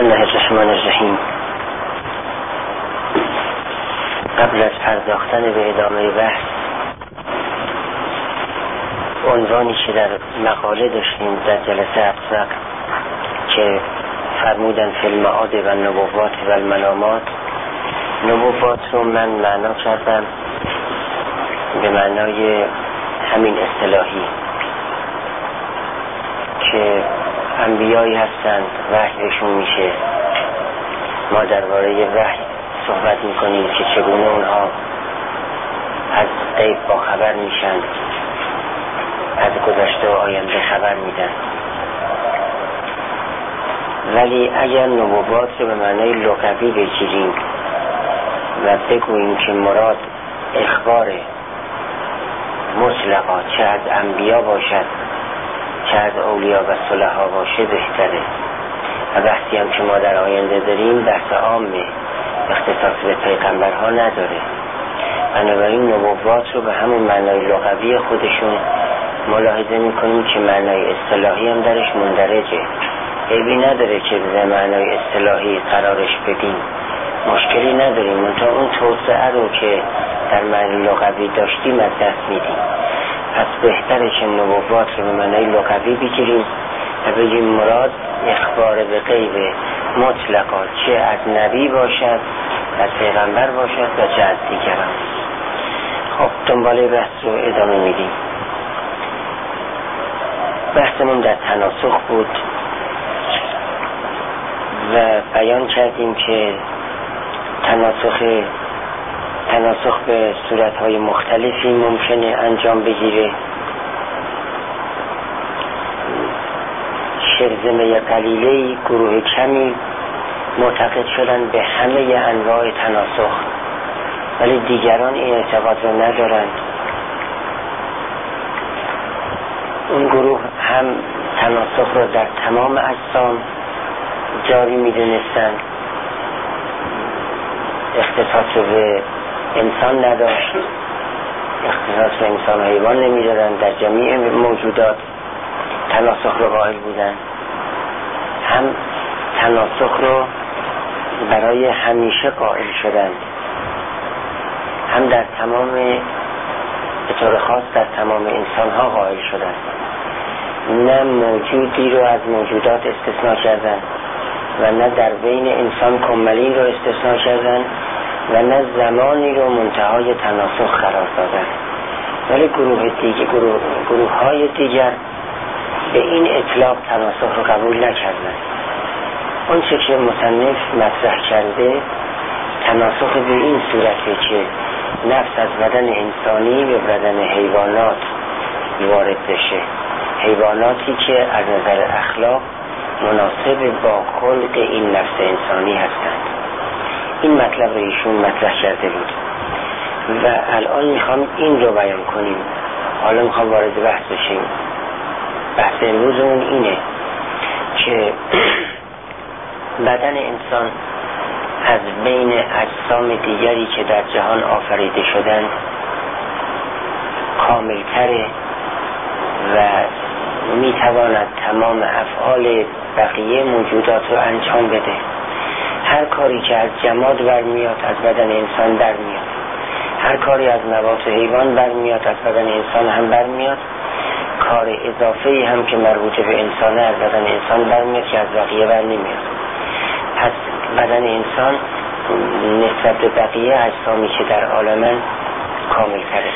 الله الرحمن الرحیم. قبل از پرداختن به ادامه بحث، عنوانی که در مقاله داشتیم در جلسه ابزق که فرمودن فی المعاد و نبوات و المنامات، نبوات رو من معنا کردم به معنای همین اصطلاحی که انبیایی هستند، وحیشون میشه، ما درباره وحی صحبت میکنیم که چگونه اونها از غیب با خبر میشن، از گذشته و آینده خبر میدن. ولی اگر نبوات رو به معنای لغوی بگیریم و بگوییم که مراد اخبار مطلقا چه از انبیا باشد چه از اولیاء و صلحا باشه بهتره. و بحثی هم که ما در آینده داریم بحث عامه، اختصاص به پیغمبرها نداره. بنابراین نبوات رو به همون معنای لغوی خودشون ملاحظه میکنیم که معنای اصطلاحی هم درش مندرجه. عیبی نداره که به معنای اصطلاحی قرارش بدیم، مشکلی نداریم، منتها اون توسعه رو که در معنی لغوی داشتیم از دست میدیم. پس بهتره که نبوات رو به معنای لغوی بگیریم و بگیم مراد اخبار به غیب مطلقا چه از نبی باشد، از پیغمبر باشد و چه از دیگران. خب دنباله بحث رو ادامه میدیم. بحثمون در تناسخ بود و بیان کردیم که تناسخ به صورتهای مختلفی ممکنه انجام بگیره. شرذمه قلیله، گروه کمی معتقد شدن به همه انواع تناسخ، ولی دیگران این اعتقاد رو ندارند. اون گروه هم تناسخ رو در تمام اجسام جاری میدونستند، اختصاص به انسان نداشت، اختصاص به انسان و حیوان نمیدادن، در جمیع موجودات تناسخ رو قائل بودن. هم تناسخ رو برای همیشه قائل شدن، هم در تمام، به طور خاص در تمام انسان ها قائل شدن. نه موجودی رو از موجودات استثناء کردن و نه در بین انسان کمالین رو استثناء کردن و نه زمانی رو منتهای تناسخ قرار دادن. ولی گروه های دیگر به این اطلاق تناسخ رو قبول نکردن. اون چه که مصنف مطرح کرده تناسخ به این صورته که نفس از بدن انسانی به بدن حیوانات وارد بشه، حیواناتی که از نظر اخلاق مناسب با خلق این نفس انسانی هستند. این مطلب رو ایشون مطرح کرده بود و الان میخوام این رو بیان کنیم. حالا میخوام وارد بحث بشیم. بحث امروزمون اینه که بدن انسان از بین اجسام دیگری که در جهان آفریده شدن کاملتره و میتواند تمام افعال بقیه موجودات رو انجام بده. هر کاری که از جماد برمیاد از بدن انسان برمیاد، هر کاری از نبات و حیوان برمیاد از بدن انسان هم برمیاد. کار اضافه‌ای هم که مربوط به انسانه از بدن انسان برمیاد که از بقیه بر نمیاد. پس بدن انسان نسبت به بقیه اجسامی که در عالمن کامل تره.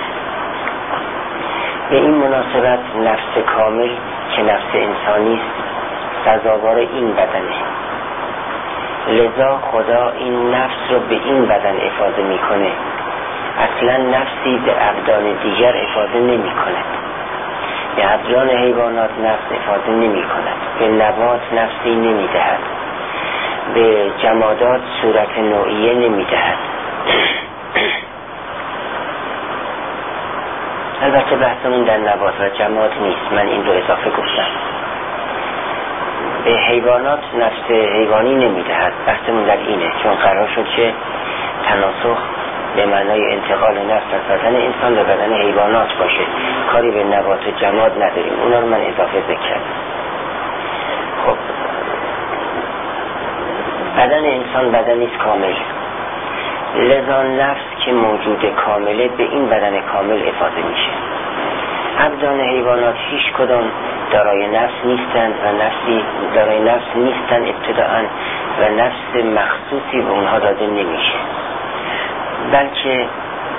به این مناسبت نفس کامل که نفس انسانی است سزاوار این بدنه. لذا خدا این نفس رو به این بدن افاضه میکنه. اصلا نفسی به ابدان دیگر افاضه نمی کند. به ابدان حیوانات نفس افاضه نمی کند، به نبات نفسی نمی دهد، به جمادات صورت نوعیه نمی دهد. البته بحثمون در نبات و جماد نیست، من این رو اضافه گفتم. به حیوانات نفس حیوانی نمی دهد. بحثمون در اینه، چون قرار شد که تناسخ به معنای انتقال نفس از بدن انسان به بدن حیوانات باشه، کاری به نبات و جماد نداریم. اونا رو من اضافه ذکر کردم. خب بدن انسان بدنی است کامل، لذا نفس که موجود کامله به این بدن کامل افاضه میشه. ابدان حیوانات هیچ کدام دارای نفس نیستند و نفسی دارای نفس نیستند ابتداءً و نفس مخصوصی به اونها داده نمیشه، بلکه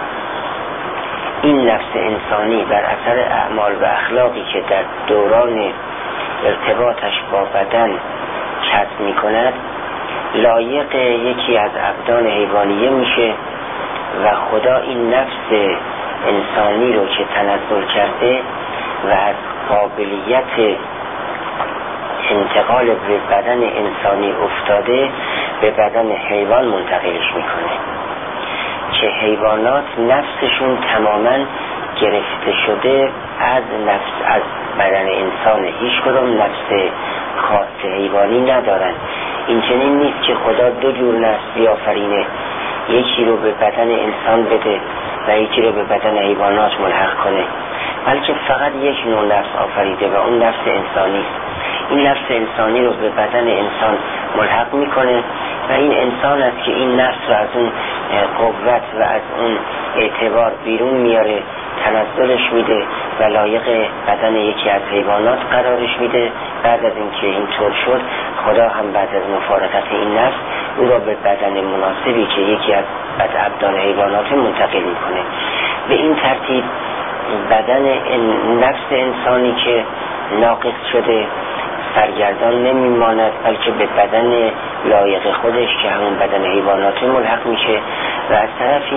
این نفس انسانی بر اثر اعمال و اخلاقی که در دوران ارتباطش با بدن کسب میکند لایق یکی از ابدان حیوانیه میشه و خدا این نفس انسانی رو که تنزل کرده و از قابلیت انتقال به بدن انسانی افتاده به بدن حیوان منتقلش میکنه که حیوانات نفسشون تماما گرفته شده از بدن انسان، هیچ کدام نفس خاص حیوانی ندارن. این چنین نیست که خدا دو جور نفس بیافرینه، یکی رو به بدن انسان بده و یکی رو به بدن حیوانات ملحق کنه، بلکه فقط یک نوع نفس آفریده و اون نفس انسانی است. این نفس انسانی رو به بدن انسان ملحق میکنه و این انسان است که این نفس رو از اون قوت و از اون اعتبار بیرون میاره، تنزلش میده و لایق بدن یکی از حیوانات قرارش میده. بعد از اینکه اینطور شد خدا هم بعد از مفارقت این نفس او را به بدن مناسبی که یکی از ابدان حیوانات منتقل میکنه. به این ترتیب بدن نفس انسانی که ناقص شده سرگردان نمیماند، بلکه به بدن لایق خودش که همون بدن حیوانات ملحق میشه و از طرفی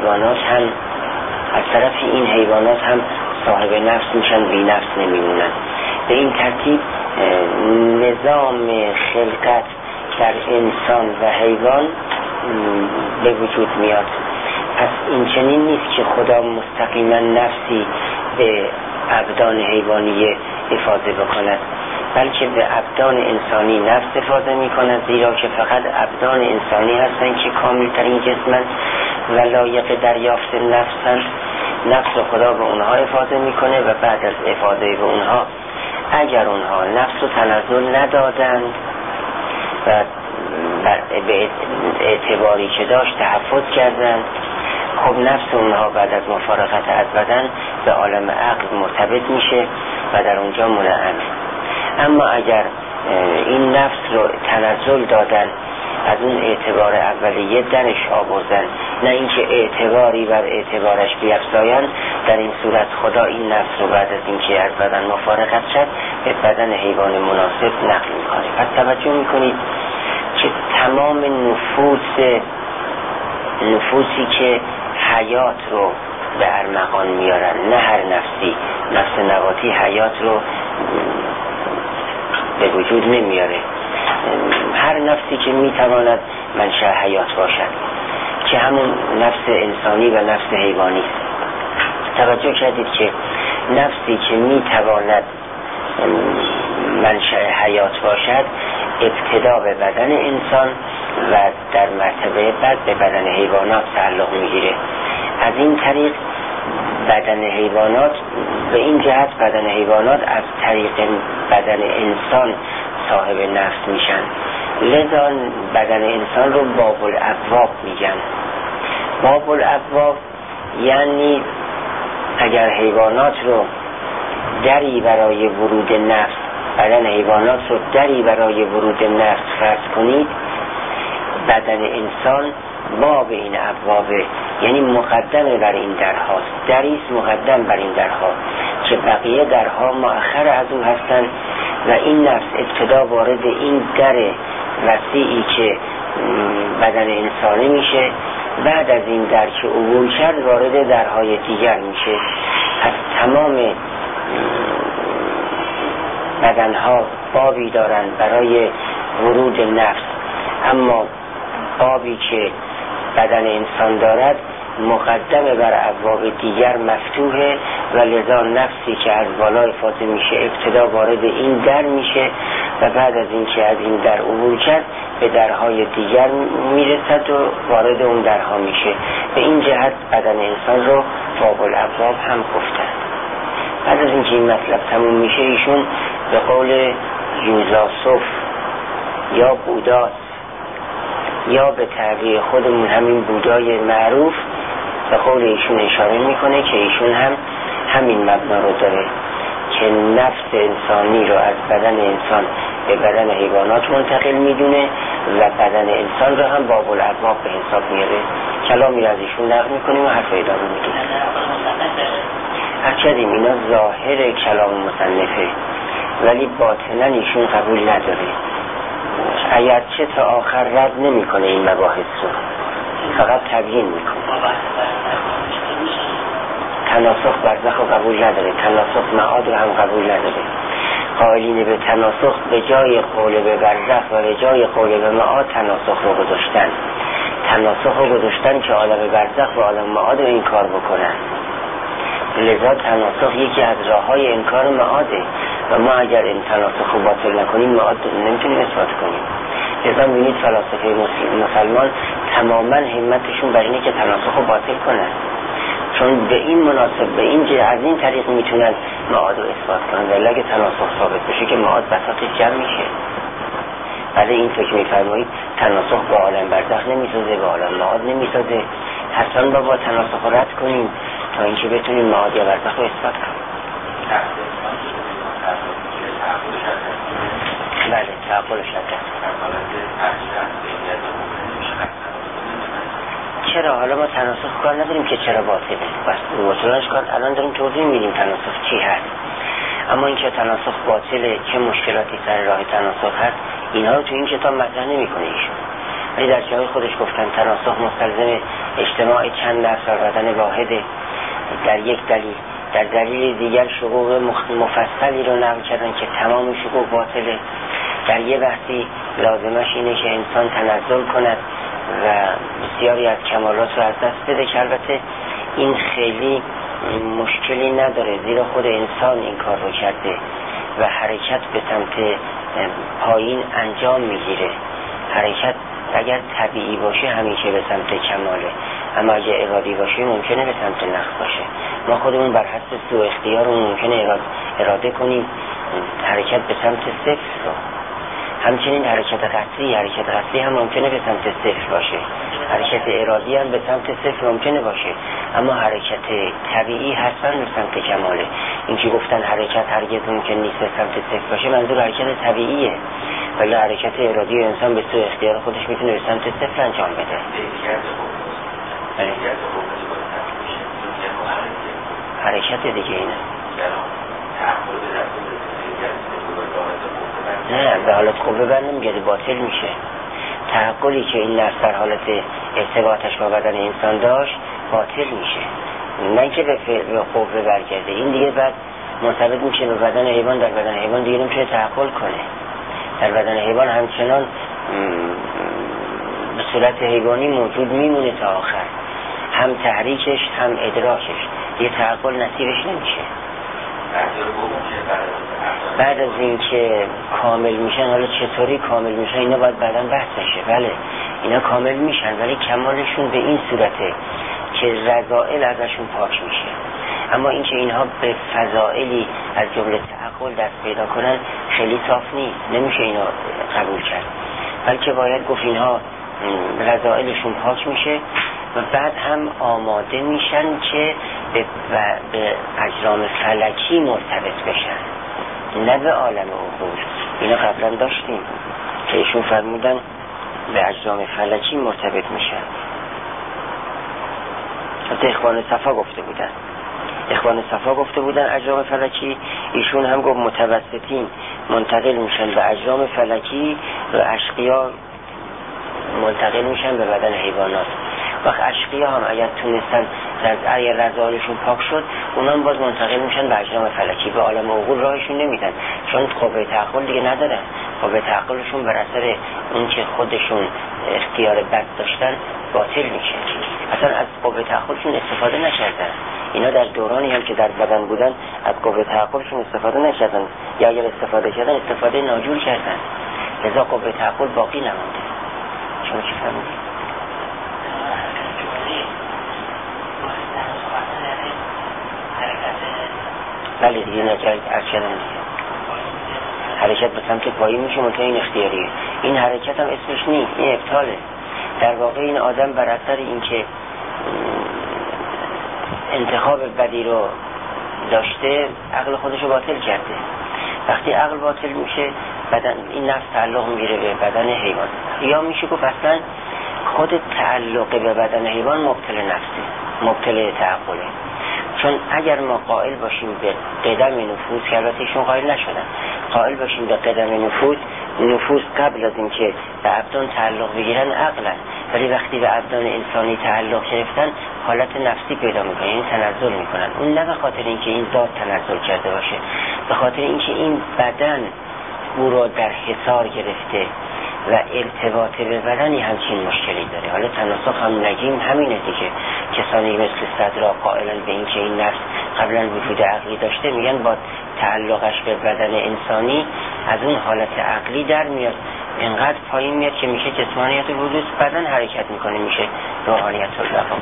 این حیوانات هم صاحب نفس میشن، بی نفس نمیمونن. به این ترتیب نظام خلقت در انسان و حیوان به وجود میاد. پس این چنین نیست که خدا مستقیما نفسی به ابدان حیوانیه افاضه بکند، بلکه به ابدان انسانی نفس افاضه می کند، زیرا که فقط ابدان انسانی هستند که کاملترین جسمند و لایق دریافت نفسند. نفس خدا به اونها افاضه میکنه و بعد از افاضه به اونها اگر اونها نفس و تنزل ندادند و به اعتباری که داشت تحفظ کردند، خب نفس اونها بعد از مفارقت از بدن به عالم عقل مرتبط میشه و در اونجا منعمه. اما اگر این نفس رو تنزل دادن، از اون اعتبار اولیه درش آوردن، نه اینکه اعتباری بر اعتبارش بیفزایند، در این صورت خدا این نفس رو بعد از اینکه از بدن مفارقت شد به بدن حیوان مناسب نقل میکنه. پس توجه میکنید که تمام نفوسی که حیات رو به ارمغان میارن، نه هر نفسی، نفس نباتی حیات رو به وجود نمیاره، هر نفسی که میتواند منشأ حیات باشد که همون نفس انسانی و نفس حیوانی است. توجه کردید که نفسی که میتواند منشأ حیات باشد ابتدا به بدن انسان و در مرتبه بعد به بدن حیوانات تعلق میگیره. از این طریق بدن حیوانات به این جهت بدن حیوانات از طریق بدن انسان صاحب نفس میشن، لذا بدن انسان رو باب الابواب میگن. باب الابواب یعنی اگر حیوانات رو دری برای ورود نفس، بدن حیوانات رو دری برای ورود نفس فرض کنید، بدن انسان باب این ابوابه، یعنی مقدم بر این درهاست، دریست مقدم بر این درها که بقیه درها مؤخر از اون هستن و این نفس ابتدا وارد این در وسیعی که بدن انسانی میشه، بعد از این در که عبور کرد وارد درهای دیگر میشه. از تمام بدنها بابی دارند برای ورود نفس، اما بابی که بدن انسان دارد مقدم بر ابواب دیگر مفتوحه و لذا نفسی که از بالا افاضه میشه ابتدا وارد این در میشه و بعد از این که از این در عبور کرد به درهای دیگر میرسد و وارد اون درها میشه. به این جهت بدن انسان رو باب الابواب هم گفتن. بعد از اینکه این مطلب تموم میشه ایشون به قول یوزاسوف یا بودا یا به تعبیر خودمون همین بودای معروف به قول ایشون اشاره میکنه که ایشون هم همین مبنا رو داره که نفس انسانی رو از بدن انسان به بدن حیوانات منتقل میدونه و بدن انسان رو هم باب الارواح به حساب میاره. کلامی رو از ایشون نقل میکنیم و حرف ادامه میدیم. هرچندیم اینا ظاهر کلام مصنفه ولی باطنا ایشون قبول نداره، اگرچه تا آخر رد نمیکنه این مباحث رو، فقط تبیین میکنه. تناسخ برزخ رو قبول نداره، تناسخ معاد رو هم قبول نداره. قائلین به تناسخ به جای قول به برزخ و به جای قول به معاد تناسخ رو گذاشتن. تناسخ رو گذاشتن که عالم برزخ و عالم معاد رو این کار بکنن. لذا تناسخ یکی از راه‌های انکار معاده و ما اگر این تناسخ رو باطل نکنیم معاد نمیتونیم اثبات کنیم. لذا می‌بینید فلاسفه مسلمان تماما همتشون بر اینه که تناسخ رو باطل کنن، چون به این مناسب به این از این طریق میتونن معاد رو اثبات کنن. ولی اگه تناسخ ثابت بشه که معاد بساطش جمع میشه. ولی این فکر می‌فرمایید تناسخ با عالم برزخ نمیسازه، با عالم معاد نمیسازه. حتما با تناسخ رد کنیم تا اینکه بتونیم معاد یا برزخ رو اثبات کنیم. بله، تعقل شده. چرا حالا ما تناسخ کار نداریم که چرا باطله، بس اصولانش کار الان داریم توضیح میدیم تناسخ چی هست. اما اینکه تناسخ باطله، چه مشکلاتی سر راه تناسخ هست، اینها رو تو این کتاب مطرح نمیکنه ایشون. ولی در جای خودش گفتن تناسخ مستلزم اجتماع چند درصد بدن واحده در یک دلیل. در دلیل دیگر شقوق مفصلی رو نقل کردن که تمام شقوق باطله. در یه بحثی لازمش اینه که انسان تنزل کند و بسیاری از کمالات رو از دست بده، که البته این خیلی مشکلی نداره زیرا خود انسان این کار رو کرده و حرکت به سمت پایین انجام میگیره. حرکت اگر طبیعی باشه همیشه به سمت کماله، اما اگر ارادی باشه ممکنه به سمت نقص باشه. ما خودمون بر حسب سوء اختیارمون ممکنه اراده کنیم حرکت به سمت صفر رو. همچنین حرکت قطعی هم ممکنه به سمت صفر باشه، حرکت ارادی هم به سمت صفر ممکنه باشه، اما حرکت طبیعی حتما به سمت کماله. این که گفتن حرکت هرگز ممکن نیست به سمت صفر باشه منظور حرکت طبیعیه، ولی حرکت ارادی انسان به سوء اختیار خودش میتونه به سمت صفر انجام بده. حرکت دیگه اینه. نه، به حالت قوه بر نمیگرده، باطل میشه. تعقلی که این نفس در حالت ارتباطش با بدن انسان داشت باطل میشه، نه که به قوه برگرده. این دیگه بعد مرتبط میشه به بدن حیوان. در بدن حیوان دیگه نمیشه تعقل کنه. در بدن حیوان همچنان به صورت حیوانی موجود میمونه تا آخر، هم تحریکش هم ادراکش. یه تعقل نصیبش نمیشه. بعد از اینکه کامل میشن، حالا چطوری کامل میشن اینا باید بعداً بحث بشه. بله اینا کامل میشن ولی کمالشون به این صورته که رذائل ازشون پاک میشه. اما اینکه اینها به فضائلی از جمله تعقل دست پیدا کنن خیلی صاف نیست، نمیشه اینا قبول کرد. بلکه باید گفت اینها رذائلشون پاک میشه و بعد هم آماده میشن که به اجرام فلکی مرتبط بشن، نه به عالم عقول. اینا قبلا داشتیم که ایشون فرمودن به اجرام فلکی مرتبط میشن. حتی اخوان صفا گفته بودن اجرام فلکی، ایشون هم گفت متوسطین منتقل میشن به اجرام فلکی و اشقیا منتقل میشن به بدن حیوانات. وقت اشقیا هم اگر تونستن اگر رذائلشون پاک شد اونا هم باز منتقل میشن به اجرام فلکی، به عالم عقول راهشون نمیدن، چون قوه تعقل دیگه ندارن. قوه تعقلشون بر اثر اون که خودشون اختیار بد داشتن باطل میشه. اصلا از قوه تعقلشون استفاده نکردن. اینا در دورانی هم که در بدن بودن از قوه تعقلشون استفاده نکردن، یا اگر استفاده کردن استفاده ناجور کردن. لذا قوه تعقل باقی نمونده. شما چی فهمیدید؟ بله دیگه نجایت ارشدن دیگه. حرکت به سمت پایین میشه منتها این اختیاریه. این حرکت هم اسمش نیست، این ابطاله. در واقع این آدم بر اثر اینکه انتخاب بدی رو داشته عقل خودشو باطل کرده. وقتی عقل باطل میشه بدن این نفس تعلق میگیره به بدن حیوان، یا میشه گفت اصلا خود تعلق به بدن حیوان مبتل نفسه، مبتل تعقله. چون اگر ما قائل باشیم به قدم نفوذ، که البته ایشون قائل نشدن، قائل باشیم به قدم نفوذ قبل از اینکه به ابدان تعلق بگیرن عقلن، ولی وقتی به ابدان انسانی تعلق گرفتن حالت نفسی پیدا میکنن، یعنی تنزل میکنن. اون نه به خاطر اینکه این ذات تنزل کرده باشه، به خاطر اینکه این بدن او را در حصار گرفته و ارتباط به بدنی همچین مشکلی داره. حالا تناسخ هم نگیم همینه دیگه. کسانی مثل صدرا قائلن به این که این نفس قبلا وجود عقلی داشته، میگن با تعلقش به بدن انسانی از اون حالت عقلی در میاد، اینقدر پایین میاد که میشه جسمانیت وجود، بدن حرکت میکنه میشه روحانیت البقا.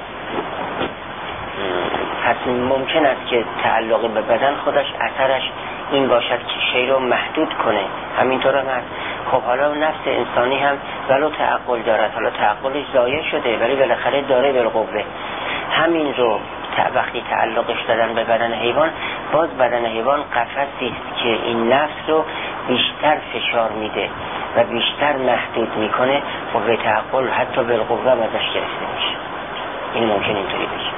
پس ممکن است که تعلق به بدن خودش اثرش این باشد که شی رو محدود کنه. همینطور هم هست. خب حالا نفس انسانی هم ولو تعقل دارد، حالا تعقلش ضایع شده ولی بالاخره داره بالقوه. همین رو وقتی تعلقش دادن به بدن حیوان، باز بدن حیوان قفسی است که این نفس رو بیشتر فشار میده و بیشتر محدود میکنه و به تعقل حتی بالقوه ازش گرفته میشه. این ممکن اینطوری بشه.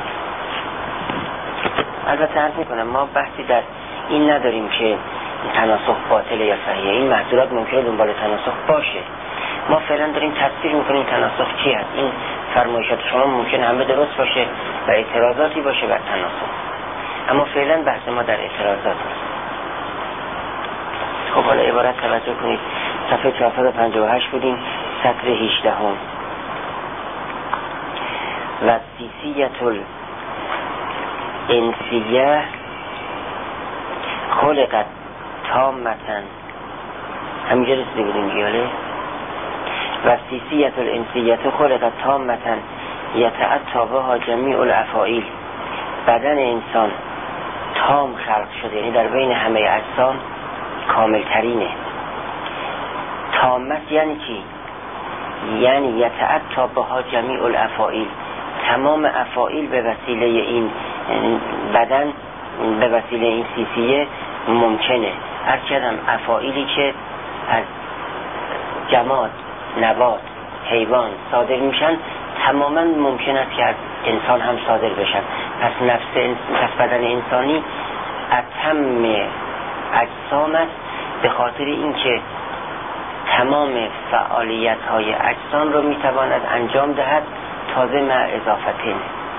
البته عرض میکنم ما بحثی در این نداریم که تناسخ باطله یا صحیحه. این محضورات ممکنه دنبال تناسخ باشه. ما فعلا داریم تفسیر میکنیم تناسخ چی هست. این فرمایشات شما ممکنه همه درست باشه و اعتراضاتی باشه بر تناسخ، اما فعلا بحث ما در اعتراضات هست. خب حالا عبارت توجه کنید، صفحه 458 بودیم، سطر 18 هم. و سیسیت الانسیه خلقت تامتن، همینجا رسیده بودیم گیاله. و سیسیت الانسیه خلقت تامتن یتعطی بها جمیع الافاعیل. بدن انسان تام خلق شده، یعنی در بین همه اجسام کامل ترینه. تامت یعنی چی؟ یعنی یتعطی بها جمیع الافاعیل، تمام افاعیل به وسیله این بدن، به وسیله این سیسیه ممکنه. هر کدام افاعیلی که از جماد، نبات، حیوان صادر میشن تماما ممکن است که از انسان هم صادر بشن. پس بدن انسانی اتم اجسام است، به خاطر اینکه تمام فعالیت های اجسام رو میتواند انجام دهد، تازه مع اضافتین.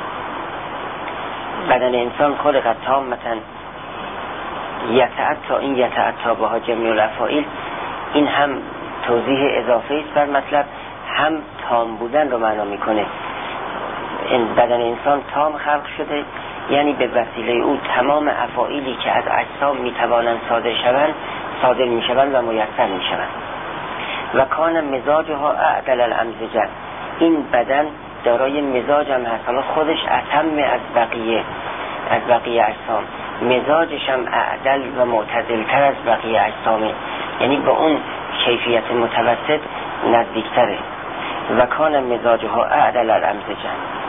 بدن انسان خلقت تامتن یتعطی، این یتعطی بها جمیع الافاعیل، این هم توضیح اضافه است بر مطلب، هم تام بودن رو معنا میکنه. این بدن انسان تام خلق شده، یعنی به وسیله او تمام افاعیلی که از اجسام میتوانند صادر میشوند و میسر میشوند. و کان مزاجها اعدل الامزجه، این بدن دارای مزاج هم هست، حالا خودش اتم از بقیه اجسام، مزاجش هم اعدل و معتدل تر از بقیه اجسامه، یعنی به اون کیفیت متوسط نزدیکتره. و کان مزاجها اعدل الامزجه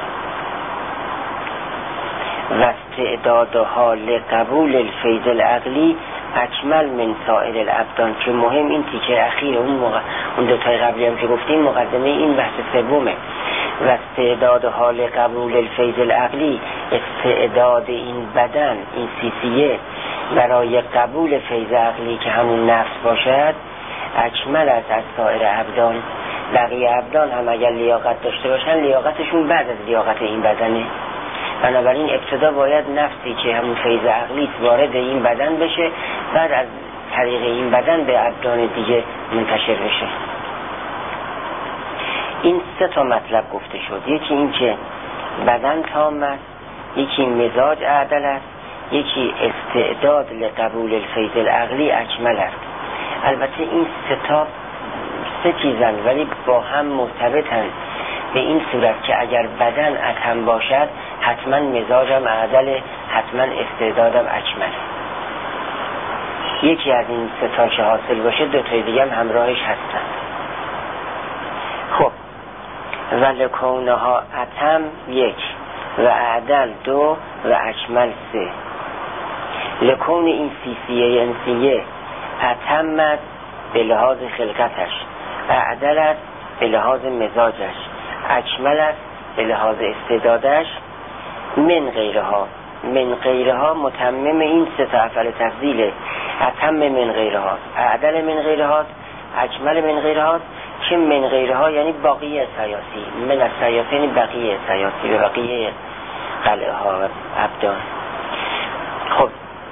و استعدادها لقبول الفیض العقلی اکمل من سائر الابدان. که مهم این تیکه اخیر، اون دوتای قبلی هم که گفتیم مقدمه این بحث سومه. و استعدادها لقبول الفیض العقلی، استعداد این بدن، این سیسیه برای قبول فیض عقلی که همون نفس باشد، اکمل از سایر ابدان. بقیه ابدان هم اگر لیاقت داشته باشن، لیاقتشون بعد از لیاقت این بدنه. بنابراین ابتدا باید نفسی که همون فیض عقلی وارد این بدن بشه، بعد از طریق این بدن به ابدان دیگه منتشر بشه. این 3 مطلب گفته شد. یکی این که بدن تام است، یکی مزاج اعدل است، یکی استعداد لقبول الفیض العقلی اکمل است. البته این 3 چیزن ولی با هم مرتبطن، به این صورت که اگر بدن اتم باشد حتما مزاجم اعدل، حتما استعدادم اکمل. یکی از این 3 که حاصل باشه 2 دیگه هم همراهش هستن. خب و لکونها اتم 1 و اعدل 2 و اکمل 3. لکون این سیسیه انسیه اتمت به لحاظ خلقتش، اعدلت به لحاظ مزاجش، اکملت به لحاظ استعدادش، من غیرها. من غیرها متمم این 3 افعال تفضیله. اتم من غیرها، اعدل من غیرها، اکمل من غیرها. که من غیرها یعنی باقی سیاسی، من از سیاسی یعنی بقیه سیاسی و بقیه قلعه ها و ابدان. خب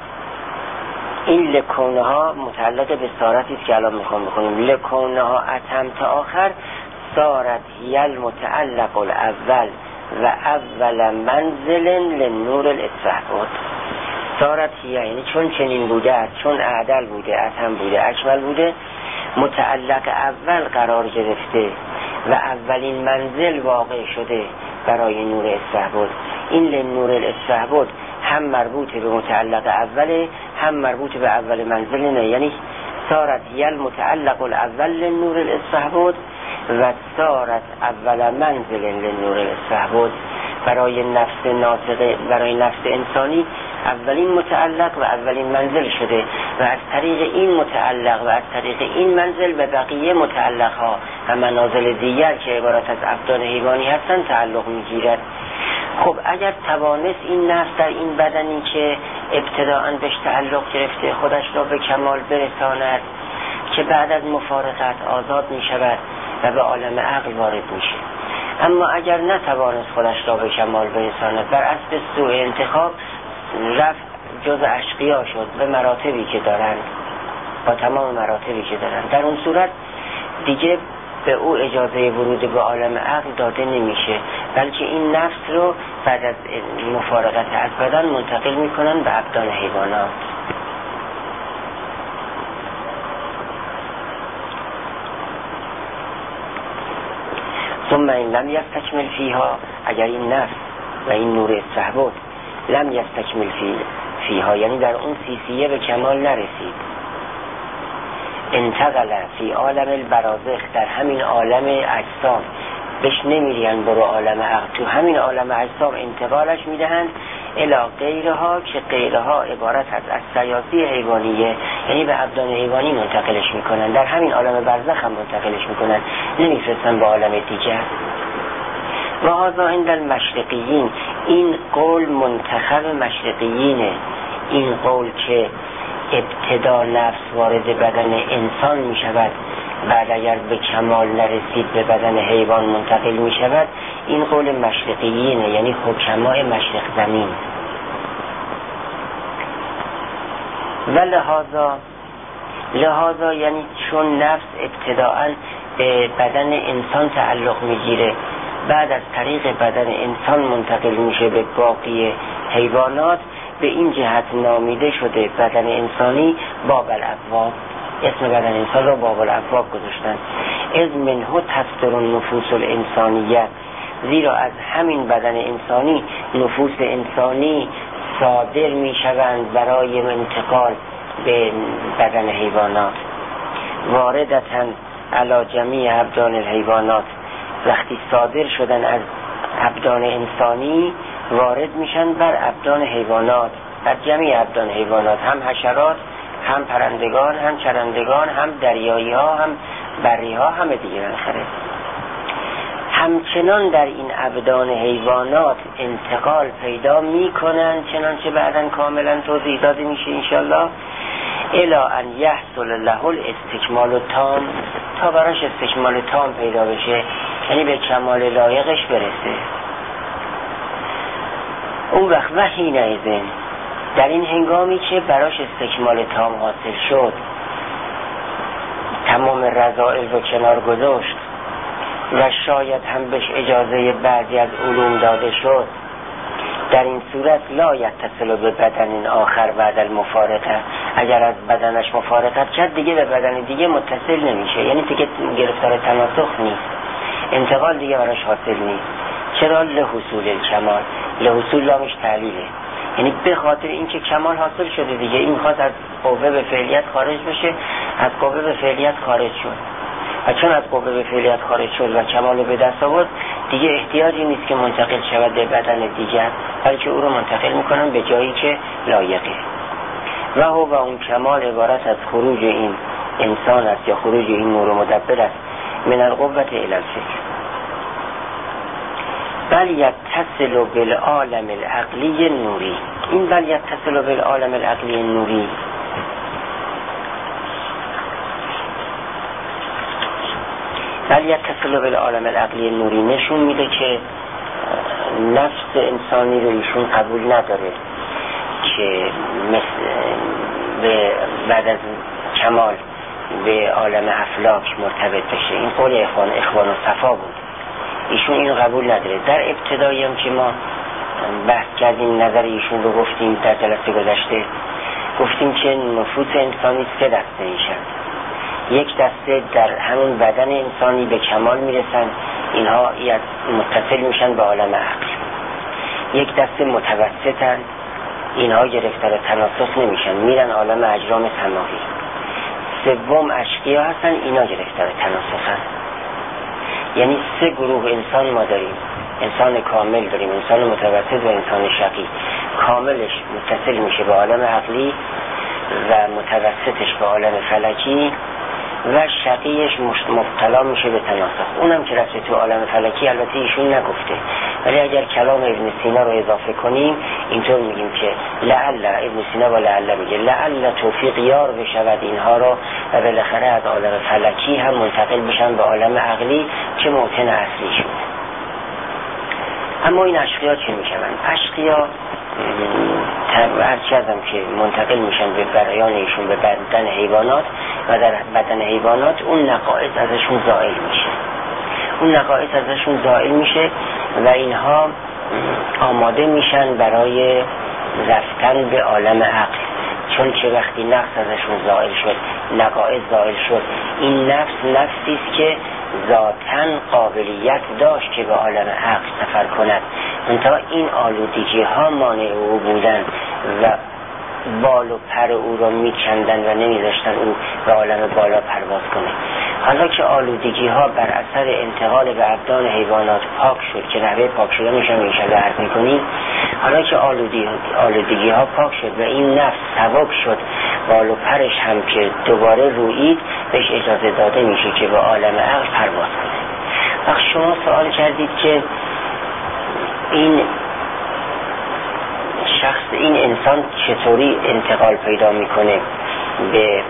این لکونه ها متعلق به سارتی است که الان میخوام بخونیم. لکونه ها اتم تا آخر سارت هی المتعلق الاول و اول منزل لنور الاستحباب. سارت هی یعنی چون چنین بوده است، چون اعدل بوده، اتم بوده، اکمل بوده، متعلق اول قرار گرفته و اولین منزل واقع شده برای نور استحباب. این لنور الاستحباب هم مربوط به متعلق اوله هم مربوط به اول منزل نه، یعنی سارت هی المتعلق الاول لنور الاستحباب و سارت اول منزل لنور الاستحباب. برای نفس ناطقه، برای نفس انسانی اولین متعلق و اولین منزل شده و از طریق این متعلق و از طریق این منزل به بقیه متعلق ها و منازل دیگر که عبارت از ابدان حیوانی هستند تعلق میگیرد. خب اگر توانست این نفس در این بدنی که ابتداءً بهش تعلق گرفته خودش را به کمال برساند که بعد از مفارقت آزاد می شود و به عالم عقل وارد میشه، اما اگر نتوانست خودش را به کمال برساند بر اساس سوء انتخاب رفت جز اشقیا شد به مراتبی که دارند، با تمام مراتبی که دارند، در اون صورت دیگه به او اجازه ورود به عالم عقل داده نمیشه، بلکه این نفس رو بعد از مفارقت از بدن منتقل میکنن به ابدان حیوانات. ثم این لم یستکمل فیها، اگر این نفس و این نور استحباب لم یستکمل فیها یعنی در اون سیسیه به کمال نرسید، انتقل فی عالم البرازخ، در همین عالم اجسام بهش نمیرین برو عالم عقل، تو همین عالم اجسام انتقالش میدهند الی غیرها که غیرها عبارت از سیاسی حیوانیه، یعنی به ابدان حیوانی منتقلش میکنن، در همین عالم برزخ هم منتقلش میکنن، نمیفرستن به عالم دیگر. و هذا عند المشرقیین، این قول منتخب مشرقیینه، این قول که ابتدا نفس وارد بدن انسان می شود بعد اگر به کمال نرسید به بدن حیوان منتقل می شود، این قول مشرقیینه، یعنی حکمای مشرق زمین. و لحاظا یعنی چون نفس ابتداءً به بدن انسان تعلق می گیره بعد از طریق بدن انسان منتقل میشه به باقی حیوانات، به این جهت نامیده شده بدن انسانی باب الابواب، اسم بدن انسان رو باب الابواب گذاشتن. از منه تصدر النفوس الانسانیه، زیرا از همین بدن انسانی نفوس انسانی صادر میشوند برای انتقال به بدن حیوانات. واردتاً علی جمیع ابدان الحیوانات، وقتی صادر شدن از ابدان انسانی وارد میشن بر ابدان حیوانات، بر جمعی ابدان حیوانات، هم حشرات، هم پرندگان، هم چرندگان، هم دریایی ها، هم بری ها، همه دیگر آخره. همچنان در این ابدان حیوانات انتقال پیدا میکنن، چنانچه بعداً کاملا توضیح داده میشه انشالله، الی ان یحصل له الاستکمال التام، تا براش استکمال تام پیدا بشه، یعنی به کمال لایقش برسه. اون وقت وحی نیزن، در این هنگامی که براش استکمال تام حاصل شد، تمام رذائل رو کنار گذاشت و شاید هم بهش اجازه بعضی از علوم داده شد، در این صورت لا یتصل به بدن آخر بعد المفارقه، اگر از بدنش مفارقت کرد دیگه به بدن دیگه متصل نمیشه، یعنی دیگه گرفتار تناسخ نیست، انتقال دیگه براش حاصل نیست. چرا؟ لحصول الکمال، لحصول لامش تعلیله، یعنی به خاطر اینکه کمال حاصل شده دیگه، این خواست از قوه به فعلیت خارج بشه، از قوه به فعلیت خارج شد و چون از قوه به فعلیت خارج شد و کمال رو به دست آورد دیگه احتیاجی نیست که منتقل شود به بدن دیگر، بلکه او رو منتقل میکنن به جایی که لایقه. و اون کمال عبارت از خروج این انسان است یا خروج این نور مدبر است من القوة الی الفکر. بل یتصل بالعالم العقلی نوری. این بل یتصل بالعالم العقلی نوری بل یتصل بالعالم العقلی نوری نشون میده که نفس انسانی رو ایشون قبول نداره که بعد از کمال به عالم افلاک مرتبط بشه. این قول اخوان و صفا بود، ایشون اینو قبول نداره. در ابتدایی هم که ما بحث کردیم نظر ایشون رو گفتیم در جلسه گذشته، گفتیم که نفوس انسانی 3 دسته میشن. یک دسته در همون بدن انسانی به کمال میرسن، اینها متصل میشن به عالم عقل. یک دسته متوسطن، اینها گرفتار تناسخ نمیشن، میرن عالم اجرام سماوی. سوم اشقیا هستن، اینا گرفتار تناسخن. یعنی 3 گروه انسان ما داریم. انسان کامل داریم، انسان متوسط و انسان شقی. کاملش متصل میشه به عالم عقلی و متوسطش به عالم فلکی و شقیش مبتلا میشه به تناسخ. اونم که رفته تو عالم فلکی البته ایشون نگفته، ولی اگر کلام ابن سینا رو اضافه کنیم اینطور میگیم که لعل، ابن سینا با لعل میگه لعل توفیق یار بشود اینها رو و بالاخره از عالم فلکی هم منتقل بشن به عالم عقلی که موطن اصلی شده. اما این اشقیا چه میشن؟ اشقیا هر چیزم که منتقل میشن به برایان ایشون به بدن حیوانات و در بدن حیوانات اون نقائص ازشون زائل میشه و اینها آماده میشن برای رفتن به عالم عقل. چون که وقتی نفس ازشون زائل شد، نقائص زائل شد، این نفسی است که ذاتاً قابلیت داشت که به عالم عقل سفر کند، منتها این آلودگی ها مانع او بودن و بال و پر او را میکندن و نمیذاشتن او به عالم بالا پرواز کنه. حالا که آلودگی ها بر اثر انتقال به ابدان حیوانات پاک شد که نحوه پاک شدنش هم انشاءالله عرض میکنیم، حالا که آلودگی ها پاک شد و این نفس سبک شد، بال و پرش هم که دوباره رویید، بهش اجازه داده میشه که به عالم عقل پرواز کنه. وقت شما سوال کردید که این انسان چطوری انتقال پیدا میکنه به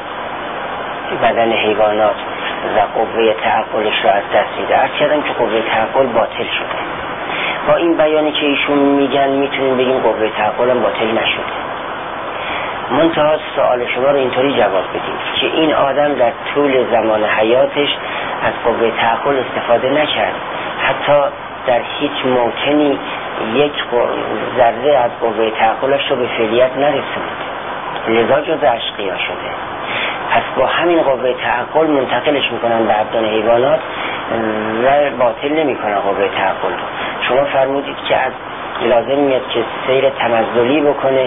بدن حیوانات و قوه تعقلش را از دست میده؟ عرض کردم که قوه تعقل باطل شده. با این بیانی که ایشون میگن میتونیم بگیم قوه تعقل هم باطل نشده. منتها سوال شما رو اینطوری جواب بدیم که این آدم در طول زمان حیاتش از قوه تعقل استفاده نکرد، حتی در هیچ موطنی یک ذره از قوه تعقلش رو به فعلیت نرسوند، لذا جز اشقیا شده. پس با همین قوه تعقل منتقلش میکنن به ابدان حیوانات و باطل نمیکنن قوه تعقل. شما فرمودید که از لازم میاد که سیر تمزلی بکنه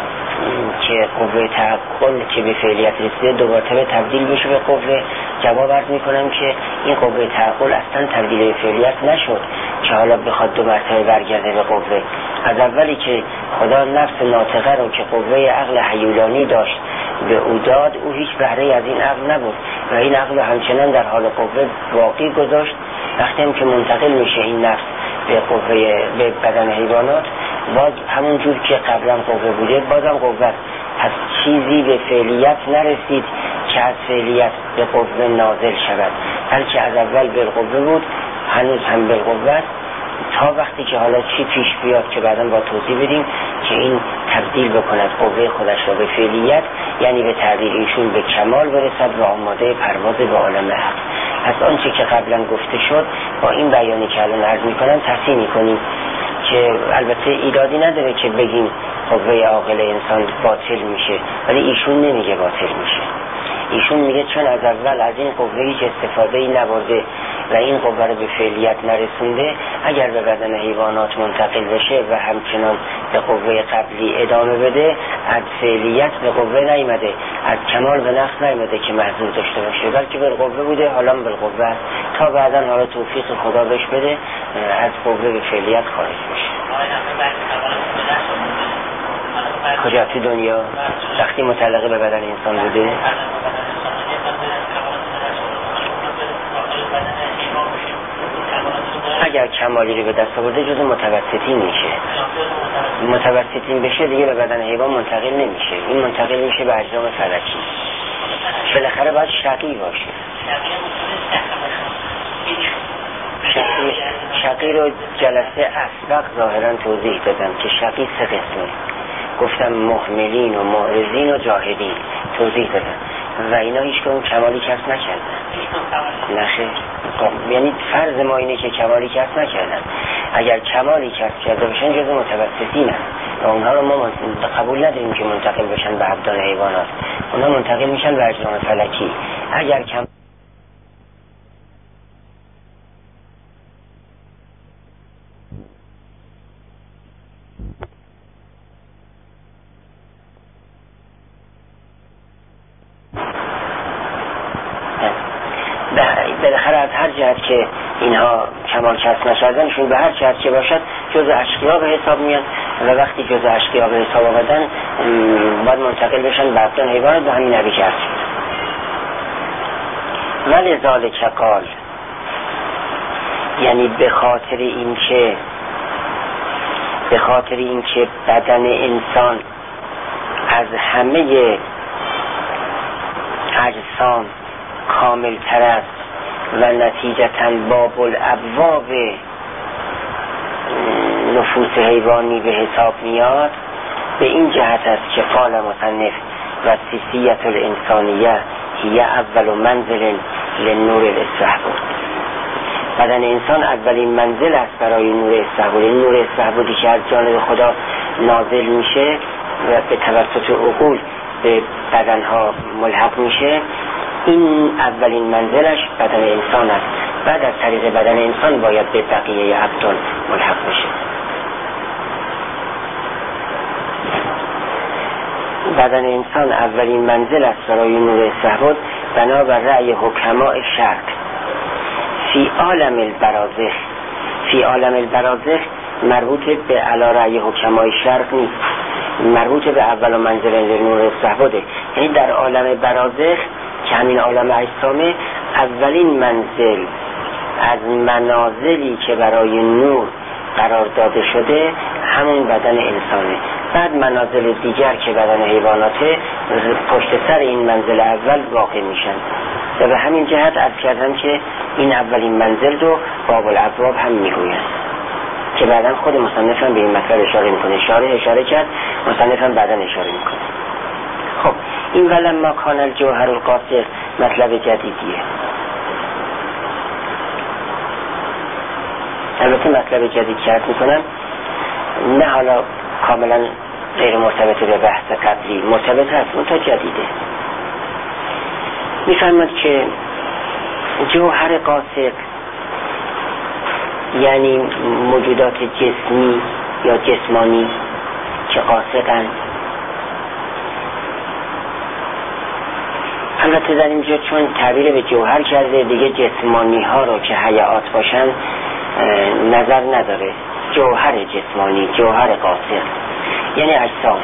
که قوه تعقل که به فعلیت رسیده دوباره تبدیل بشه به قوه. جواب عرض میکنم که این قوه تعقل اصلا تبدیل به فعلیت نشد که حالا بخواد 2 مرتبه برگرده به قوه. از اولی که خدا نفس ناطقه رو که قوه عقل حیولانی داشت به او داد، او هیچ بهره از این عقل نبود و این عقل همچنان در حال قوه باقی گذاشت. وقتی هم که منتقل میشه این نفس به بدن حیوانات، باز همون جور که قبلا قوه بوده بازم قوه. پس چیزی به فعلیت نرسید که از فعلیت به قوه نازل شود، بلکه از اول بالقوه بود، هنوز هم بالقوه، تا وقتی که حالا چی پیش بیاد که بعداً با توضیح بدیم که این تبدیل بکند قوه خودش را به فعلیت، یعنی به تعبیر ایشون به کمال برسد و آماده پرواز به عالم عقل. پس آنچه که قبلا گفته شد با این بیانی که الان عرض میکنم تصحیح میکنیم که البته ایرادی نداره که بگیم قوه عاقل انسان باطل میشه، ولی ایشون نمیگه باطل میشه. ایشون میگه چون از اول از این قوه هیچ استفاده‌ای نبرده و این قوه رو به فعلیت نرسونده، اگر به بدن حیوانات منتقل بشه و همچنان به قوه قبلی ادامه بده، از فعلیت به قوه نیامده، از کمال به نقص نیامده که محضور داشته باشه، بلکه بالقوه بوده، حالا بالقوه تا بعداً حالا توفیق خدا بهش بده از قوه به فعلیت خارج میشه. کجا؟ تو دنیا وقتی متعلق به بدن انسان بوده اگر کمالی رو به دست آورده جز متوسطین میشه. متوسطین بشه دیگه به بدن حیوان منتقل نمیشه. این منتقل میشه به اجرام فلکی. بالاخره باید شقی باشه. شقی رو جلسه اسبق ظاهرا توضیح دادم که شقی 3 قسمه. گفتم مهملین و معرضین و جاهدین توضیح دادم و اینا هیچ کنون کمالی کسب نکردن. نخیر. یعنی فرض ما اینه که کمالی کسب نکردن. اگر کمالی کسب کرده باشن جز متوسطین هست و اونها رو ما قبول نداریم که منتقل بشن به ابدان حیوانات. اونها منتقل میشن به اجرام فلکی. اگر کم بالاخره از هر جهت که اینها کمال کسب نشدنشون به هر جهت که باشد جز اشقیا به حساب میان و وقتی جز اشقیا به حساب آمدن باید منتقل بشن به ابدان حیوانات. به همین نبی کرد ولی ذالک قال، یعنی به خاطر اینکه بدن انسان از همه اجسام کامل تر است و نتیجتاً باب الابواب نفوس حیوانی به حساب میاد، به این جهت است که قال مصنف و سیسیت الانسانیه هی اول منزل لنور الاستحبود. بدن انسان اولین منزل است برای نور استحبود. این نور استحبودی که از جانب خدا نازل میشه و به توسط عقول به بدنها ملحق میشه، این اولین منزلش بدن انسان است. بعد از طریق بدن انسان باید به بقیه ابدان ملحق بشه. بدن انسان اولین منزل است برای نور استحبود بنابر رأی حکماء شرق. فی عالم البرازخ، فی عالم البرازخ مربوط به علی رأی حکماء شرق نیست، مربوط به اول منزل نور استحبوده. یعنی در عالم برازخ که همین عالم اجسامه، اولین منزل از منازلی که برای نور قرار داده شده همون بدن انسانه. بعد منازل دیگر که بدن حیواناته پشت سر این منزل اول واقع میشن و به همین جهت عرض کردم که این اولین منزل رو باب الابواب هم میگوین که بعداً خود مصنف هم به این مطلب اشاره میکنه. اشاره کرد، مصنف هم بعداً اشاره میکنه. خب این ولما کان الجوهر القاصر مطلب جدیدیه. البته مطلب جدید که عرض میکنم نه حالا کاملا غیر مرتبط به بحث قبلی، مرتبط هست اون تا جدیده. میفرماد که جوهر قاصر یعنی موجودات جسمی یا جسمانی که قاصرن. البته در اینجا چون تعبیر به جوهر کرده دیگه جسمانی ها رو که حیات باشن نظر نداره. جوهر جسمانی، جوهر قاصر یعنی اجسام،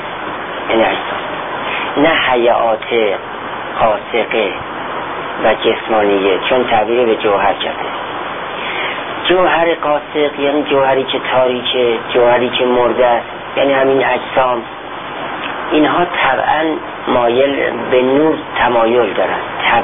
نه حیات قاصقه و جسمانیه، چون تعبیر به جوهر کرده. جوهر قاصق یعنی جوهری که تاریکه، جوهری که مرده است، یعنی همین اجسام. اینها طبعاً مایل به نور تمایل دارند،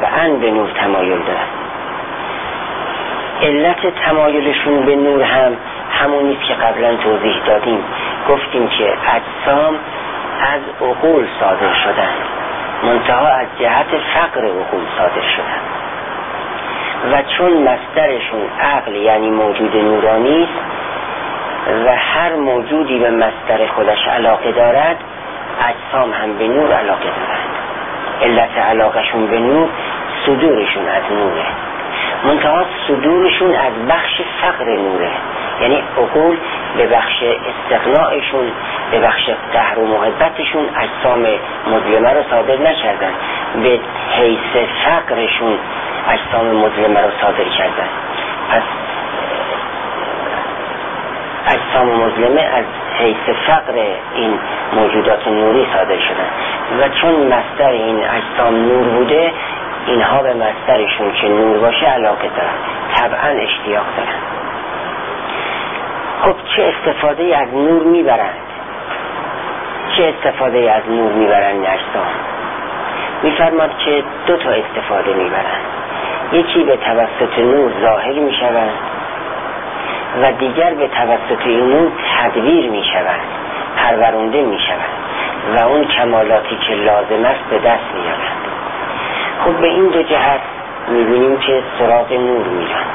علت تمایلشون به نور هم همونیست که قبلا توضیح دادیم. گفتیم که اجسام از عقول صادر شدن، منتها از جهت فقر عقول صادر شدن و چون مصدرشون عقل یعنی موجود نورانی است و هر موجودی به مصدر خودش علاقه دارد، اجسام هم به نور علاقه دارند. علت علاقهشون به نور صدورشون از نوره، منتها صدورشون از بخش فقر نوره. یعنی عقول به بخش استغنائشون، به بخش قهر و محبتشون اجسام مظلمه رو صادر نکردن، به حیث فقرشون اجسام مظلمه رو صادر کردن. پس اجسام مظلمه از حیث فقر این موجودات نوری صادر شدن و چون مصدر این اجسام نور بوده، اینها به مصدرشون که نور باشه علاقه دارن، طبعا اشتیاق دارن. خب چه استفاده از نور میبرند؟ چه استفاده از نور میبرند این اجسام؟ میفرماد که 2 تا استفاده میبرند. یکی به توسط نور ظاهر میشوند و دیگر به توسط این نور تدبیر میشوند، پرورنده میشوند و اون کمالاتی که لازم است به دست میارند. خب به این 2 جهت میبینیم که سراغ نور میرن.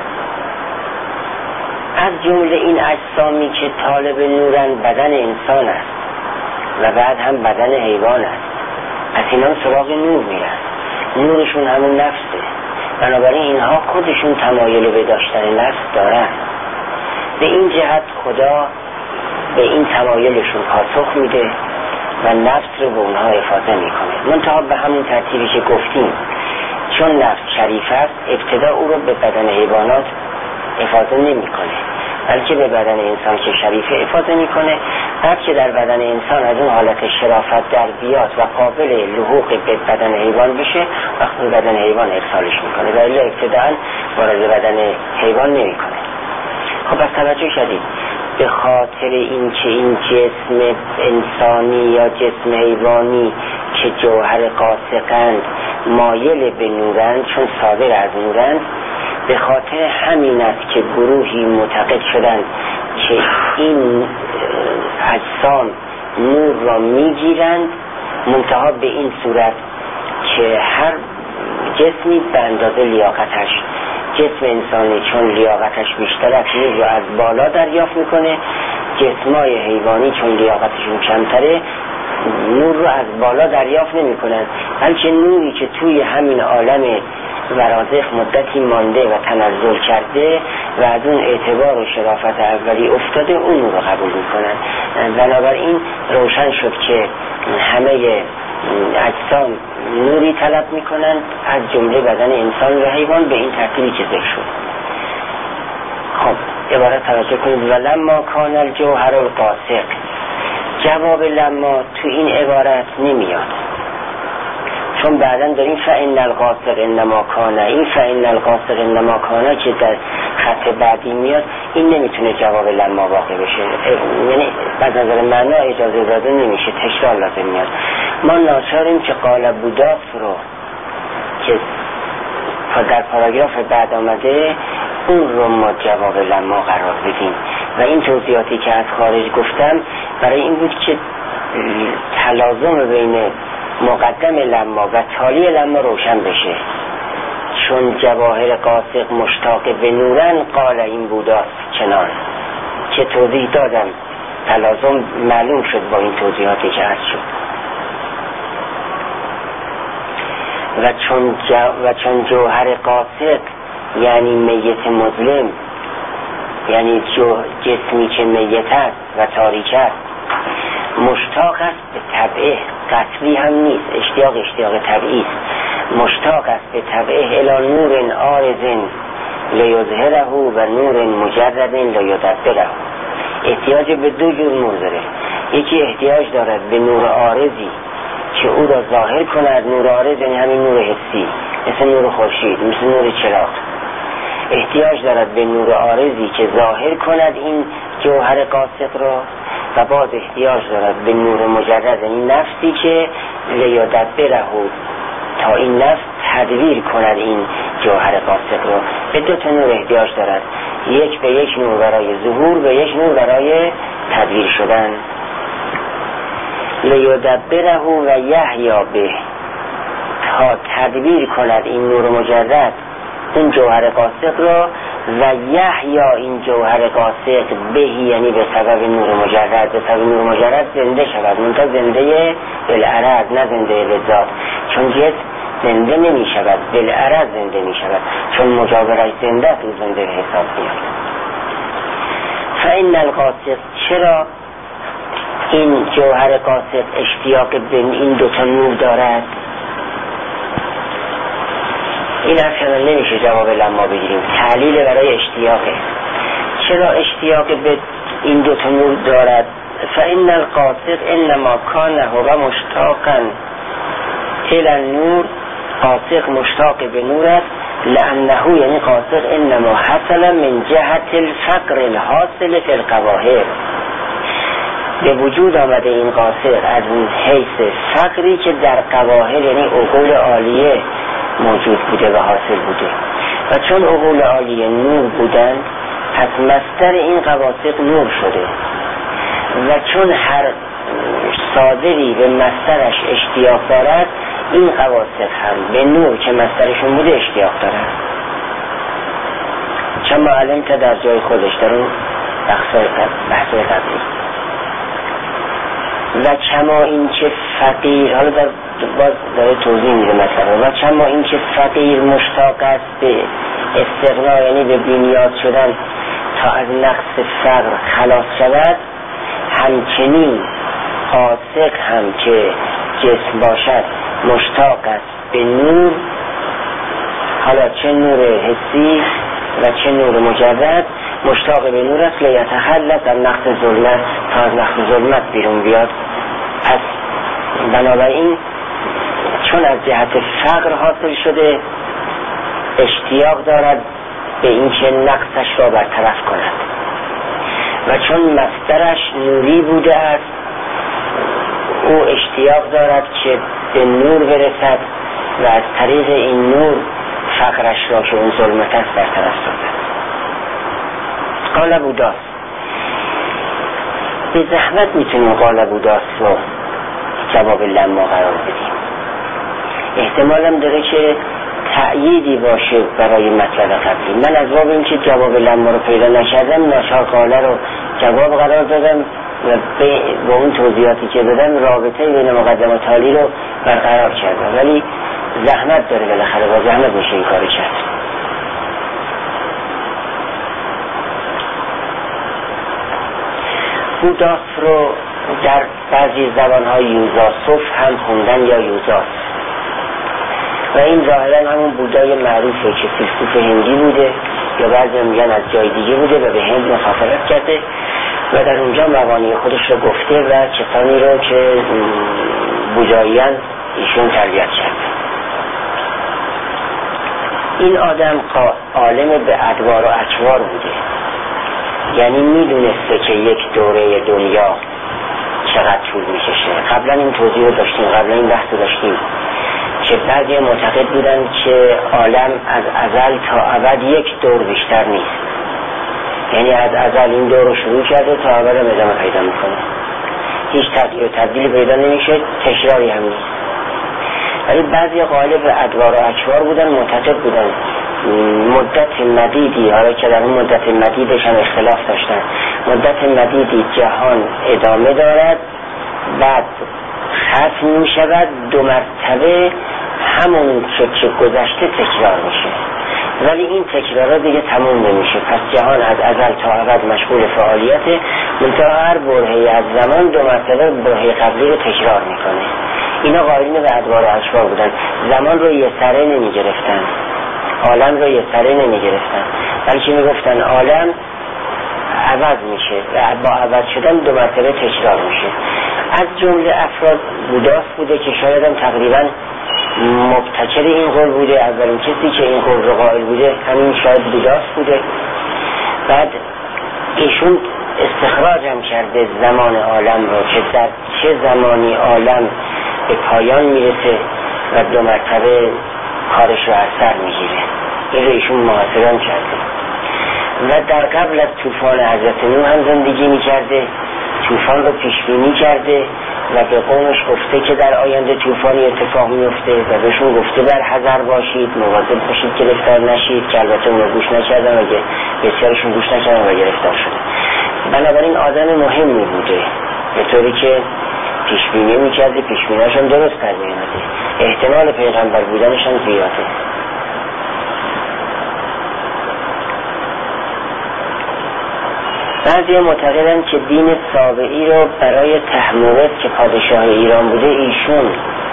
از جمله این اجسامی که طالب نورن بدن انسان است و بعد هم بدن حیوان است، از اینا سراغ نور میرن. نورشون همون نفسه، بنابراین اینها خودشون تمایل به داشتن نفس دارن. به این جهت خدا به این تمایلشون پاسخ میده و نفس رو به اونها افاضه میکنه، منتها به همون ترتیبی که گفتیم. چون نفس شریف است، ابتدا او رو به بدن حیوانات افاضه نمیکنه، بلکه به بدن انسان که شریفه افاضه میکنه. بعد که در بدن انسان از اون حالت شرافت در بیاد و قابل لحوق به بدن حیوان بشه، وقت به بدن حیوان ارسالش میکنه و الا ابتداء وارد بدن حیوان نمیکنه. خب از توجه شدید، به خاطر این که این جسم انسانی یا جسم حیوانی که جوهر قاصقند مایل به نورند، چون صادر از نورند، به خاطر همین است که گروهی معتقد شدند که این اجسام نور را میگیرند، منتها به این صورت که هر جسمی به اندازه لیاقتش. جسم انسانی چون لیاقتش بیشتر است نور رو از بالا دریافت میکنه، جسمای حیوانی چون لیاقتشون کمتره نور رو از بالا دریافت نمیکنن، بلکه نوری که توی همین عالم ورازخ مدتی مانده و تنزل کرده و از اون اعتبار و شرافت اولی افتاده، اون رو قبول میکنن. بنابراین روشن شد که همه اجسام نوری طلب میکنن، از جمله بدن انسان و حیوان، به این ترتیبی که ذکر شد. خب عبارت توجه کنید. و لما کان الجوهر القاصق، جواب لما تو این عبارت نمیاد، چون بعداً داریم فإن القاصق انما کان. این فإن القاصق انما کان که در خط بعدی میاد، این نمیتونه جواب لما واقع بشه، یعنی از نظر معنا اجازه داده نمیشه، تکرار لازم میاد. ما ناچاریم که قال بوداف رو که در پاراگراف بعد آمده اون رو ما جواب لما قرار بدیم و این توضیحاتی که از خارج گفتم برای این بود که تلازم بین مقدم لما و تالی لما روشن بشه. چون جواهر قاصق مشتاق به نورن، قال این بوداست چنان که توضیح دادم، تلازم معلوم شد با این توضیحاتی که عرض شد. و چون جوهر قاصق یعنی میت مظلم، یعنی جسمی که میت است و تاریک است، مشتاق است به طبعه، قطعی هم نیست، اشتیاق طبعی است، مشتاق است به طبعه الی نور عارض لیظهره و نور مجرد لیدبره. احتیاج به 2 جور نور داره. یکی احتیاج دارد به نور عارضی که او را ظاهر کند. نور عارض یعنی همین نور حسی، مثل نور خورشید، مثل نور چراغ. احتیاج دارد به نور عارضی که ظاهر کند این جوهر قاصق را، و باز احتیاج دارد به نور مجرد، این نفسی که لیدبره، تا این نفس تدبیر کند این جوهر قاصق را. به 2 تا نور احتیاج دارد، یک به یک نور برای ظهور، به یک نور برای تدبیر شدن. لیدبره و یحیا به، تا تدبیر کند این نور مجرد این جوهر قاصق را، و یحیا این جوهر قاصق بهی، یعنی به سبب نور مجرد. به سبب نور مجرد زنده شود، منتها زنده بالعرض، نه زنده به ذات، چون جسم زنده نمی شود، بالعرض زنده می شود، چون مجاورش زنده است، او زنده به حساب میاد. فإن القاصق، چرا این جوهر قاصق اشتیاق به این 2 تا نور دارد؟ این اصلا نمیشه جواب لما بگیریم، تعلیل برای اشتیاقه. چرا اشتیاق به این دو تا نور دارد. فإن القاصد انما کان هو مشتاقا الى النور، قاصد مشتاق به نور است. لأنه یعنی قاصد انما حصل من جهت الفقر الحاصل فی القواهر، به وجود آمده این قاصد از اون حیث فقری که در قواهر یعنی عقول عالیه موجود بوده و حاصل بوده. و چون عقول عالیه نور بودن، پس مصدر این قواصد نور شده. و چون هر صادری به مصدرش اشتیاق دارد، این قواصد هم به نور که مصدرشون بوده اشتیاق دارد. چون معلم تا در جای خودش در اون بحثای قبلی. و کما این که فقیر، حالا باز داره توضیح میده مثلا، و کما این که فقیر مشتاق است به استغنا یعنی به بی‌نیاز شدن تا از نقص فقر خلاص شود، همچنین قاصد هم که جسم باشد مشتاق است به نور، حالا چه نور حسی و چه نور مجرد، مشتاق به نور است. لیتخلص از نقص ظلمت، تا از نقص ظلمت بیرون بیاد. پس بنابراین چون از جهت فقر حاصل شده، اشتیاق دارد به اینکه نقصش را برطرف کند. و چون مصدرش نوری بوده است، او اشتیاق دارد که به نور برسد و از طریق این نور فقرش را که اون ظلمت است برطرف سازد. قال بوداس، به زحمت میتونیم قال بوداس رو جواب لما قرار بدیم. احتمالم داره که تأییدی باشه برای مطلب قبلی. من از باب این که جواب لما رو پیدا نکردم، ناچار قاله رو جواب قرار دادم و با اون توضیحاتی که دادم رابطه بین مقدم و تالی رو برقرار کردم. ولی زحمت داره، بالاخره با زحمت میشه این کارو کرد. بوداس رو در بعضی زبان‌های یوزاسوف هم خوندن یا یوزاس، و این ظاهرا همون بودای معروفه که فیلسوف هندی بوده یا بعضی میگن از جای دیگه بوده و به هند مسافرت کرده و در اونجا مبانی خودش رو گفته و کسانی رو که بوداییان ایشون تربیت کرده. این آدم عالم به ادوار و اچوار بوده، یعنی میدونسته که یک دوره دنیا چقدر طول میکشه. قبلا این توضیح رو داشتیم، قبلا این بحث رو داشتیم که بعضی معتقد بودن که عالم از ازل تا ابد یک دور بیشتر نیست، یعنی از ازل این دور رو شروع کرده تا ابد هم ادامه پیدا میکنه، هیچ تغییر و تبدیلی پیدا نمیشه، تکراری هم نیست. ولی بعضی قائل به ادوار و اچوار بودن، معتقد بودن مدت مدیدی، حالا که در اون مدت مدیدش هم اختلاف داشتن، مدت مدیدی جهان ادامه دارد، بعد ختم می شود، دو مرتبه همون که گذشته تکرار میشه، ولی این تکرارات دیگه تموم نمیشه. پس جهان از ازل تا ابد مشغول فعالیته، منتها هر برهه‌ای از زمان دو مرتبه برهه قبلی رو تکرار میکنه. اینا قائلین به ادوار و اشوار بودن، زمان رو یه سره نمی گرفتن، عالم رو یه سره نمی گرفتن، بلکه می گفتن عالم عوض میشه و با عوض شدن دو مرتبه تکرار میشه. از جمله افراد بوداس بوده که شاید هم تقریبا مبتکر این قول بوده، اولین کسی که این قول رو قائل بوده همین شاید بوداس بوده. بعد ایشون استخراج هم کرده زمان عالم رو که در چه زمانی عالم به پایان میرسه و دو مرتبه کارش رو از سر میگیره. این رو ایشون محاسبه هم کرده و در قبل از طوفان حضرت نوح هم زندگی میکرده، طوفان رو پیش بینی کرده و به قومش گفته که در آینده طوفانی اتفاق میفته و بهشون گفته بر حذر باشید، مواظب باشید گرفتار نشید، که البته اون رو گوش نکردن و بسیارشون گوش نکردن و گرفتار شده. بنابراین آدم مهمی بوده، به طوری که پیش بینی میکرده، پیش بینی‌هاش هم درست در میاد، احتمال پیغمبر بودنش هم زیاده. بعضی معتقدن که دین سابعی رو برای تحمورس که پادشاه ایران بوده ایشون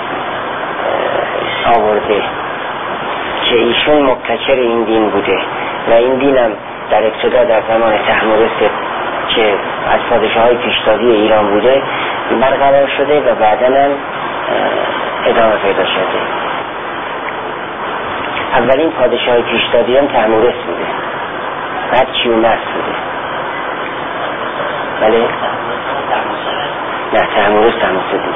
آورده، که ایشون مبتکر این دین بوده و این دینم در ابتدا در زمان تحمورس که که از پادشاه‌های پیشدادی ایران بوده برقرار شده و بعداً هم ادامه پیدا شده. اولین پادشاه پیشدادیان تحمورس بوده، بعد کیومرث بوده. بله؟ نه، تحمورس بود.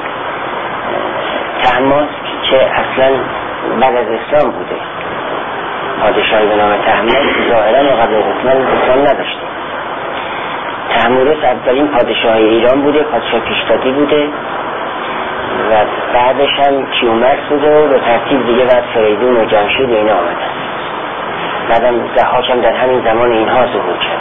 تحماس که اصلا بعد از اسلام بوده، پادشاهی به نام تحماس ظاهرا و قبل از اسلام نداشته. تحمورس اولین پادشاه ایران بوده، پادشاه پیشدادی بوده و بعدش هم کیومرث بوده و به ترتیب دیگه بعد فریدون و جمشید و اینا آمدن. بعدم ضحاک هم در همین زمان اینها ظهور کرد.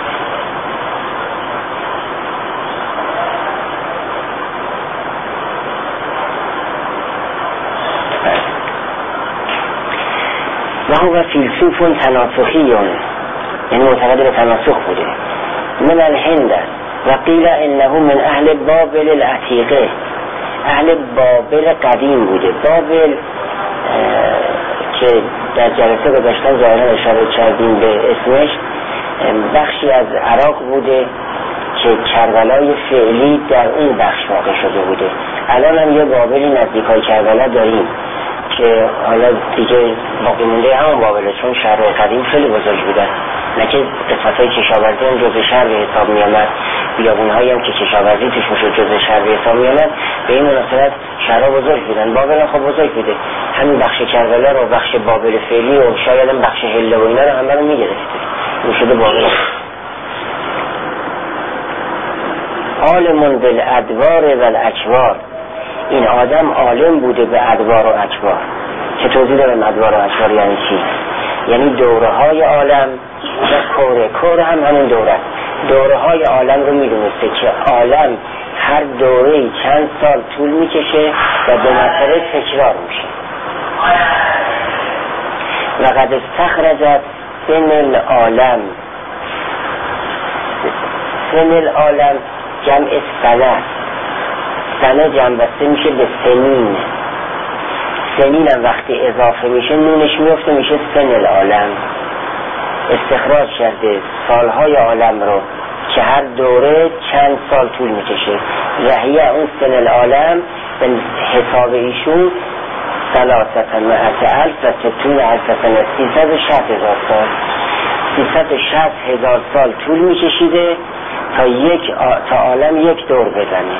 و هو فیلسوف تناسخیون، یعنی معتقد به تناسخ بوده. من الهند و قیل انه من اهل بابل العتیقه، اهل بابل قدیم بوده. بابل که در جلسه گذاشتن ظاهرا اشاره کردیم به اسمش، بخشی از عراق بوده که کربلای فعلی در اون بخش واقع شده بوده. الان هم یه بابلی نزدیکای کربلا داریم که حالا دیگه باقی مونده همون بابله، چون شهرهای قدیم خیلی بزرگ بودن، نه که قسمت‌های کشاورزی هم جزء شهر به حساب می آمد، بیابون‌هایی هم که کشاورزی توش میشد جزء شهر به حساب می آمد. به این مناسبت شهرها بزرگ بودن. بابل هم خب بزرگ بوده، همین بخش کربلا رو، بخش بابل فعلی و شاید هم بخش هله و اینا رو همه رو می‌گرفته، این شده بابل. عالم بالادوار و الاکوار، این آدم عالم بوده به ادوار و اکوار. که توضیح دارم ادوار و اکوار یعنی چی؟ یعنی دوره های عالم و کوره هم همون دوره های عالم رو میدونسته که عالم هر دوره چند سال طول میکشه و به مرتبه تکرار میشه. و قد استخرجت سن العالم، سن العالم جمع سنه جمع بسته میشه به سنین. سنین هم وقتی اضافه میشه نونش میفته میشه سن العالم. استخراج کرده سالهای عالم رو که هر دوره چند سال طول میکشه. رهیه اون سن العالم به حساب ایشون 300,000 و 360,000 سال، 360,000 سال طول میکشیده تا عالم یک دور بزنه.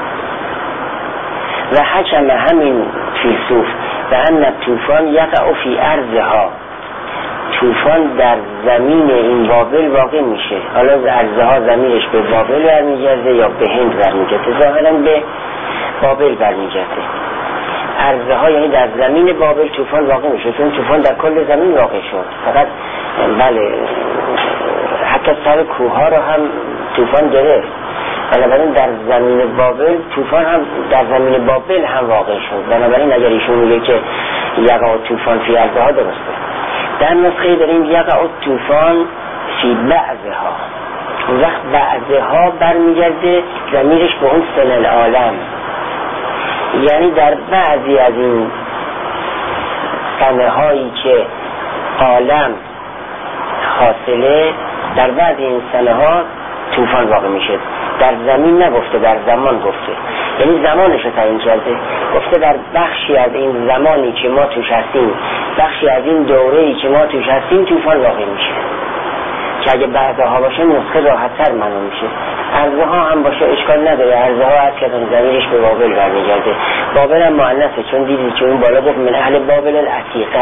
و حکم همین فیلسوف و ان طوفان یقع فی ارضها، طوفان در زمین این بابل واقع میشه. حالا ارضها زمینش به بابل برمیگرده یا به هند برمیگرده، ظاهرا به بابل برمیگرده. ارضها یعنی در زمین بابل طوفان واقع میشه، چون طوفان در کل زمین واقع شد. فقط بله حتی سر کوه ها رو هم طوفان گرفت. بنابراین در زمین بابل طوفان هم در زمین بابل هم واقع شد. بنابراین اگر ایشون میگه که یقع طوفان فی ارضها درسته. در نسخه داریم یقع طوفان فی بعضها، وقت بعضها برمیگرده ضمیرش به اون سن العالم، یعنی در بعضی از این سنه هایی که عالم حاصله، در بعضی این سنه ها طوفان واقع میشه. در زمین نگفته، در زمان گفته، یعنی زمانش رو تعیین کرده. گفته در بخشی از این زمانی که ما توش هستیم، بخشی از این دوره‌ای که ما توش هستیم طوفان واقع میشه. که اگه بعضها باشه نسخه راحت‌تر معلوم میشه. ارضها هم باشه اشکال نداره. ارضها اصلا زمینش به بابل برمیگرده. بابل هم مؤنثه، چون دیدید که اون بالا گفت من اهل بابل العتیقه،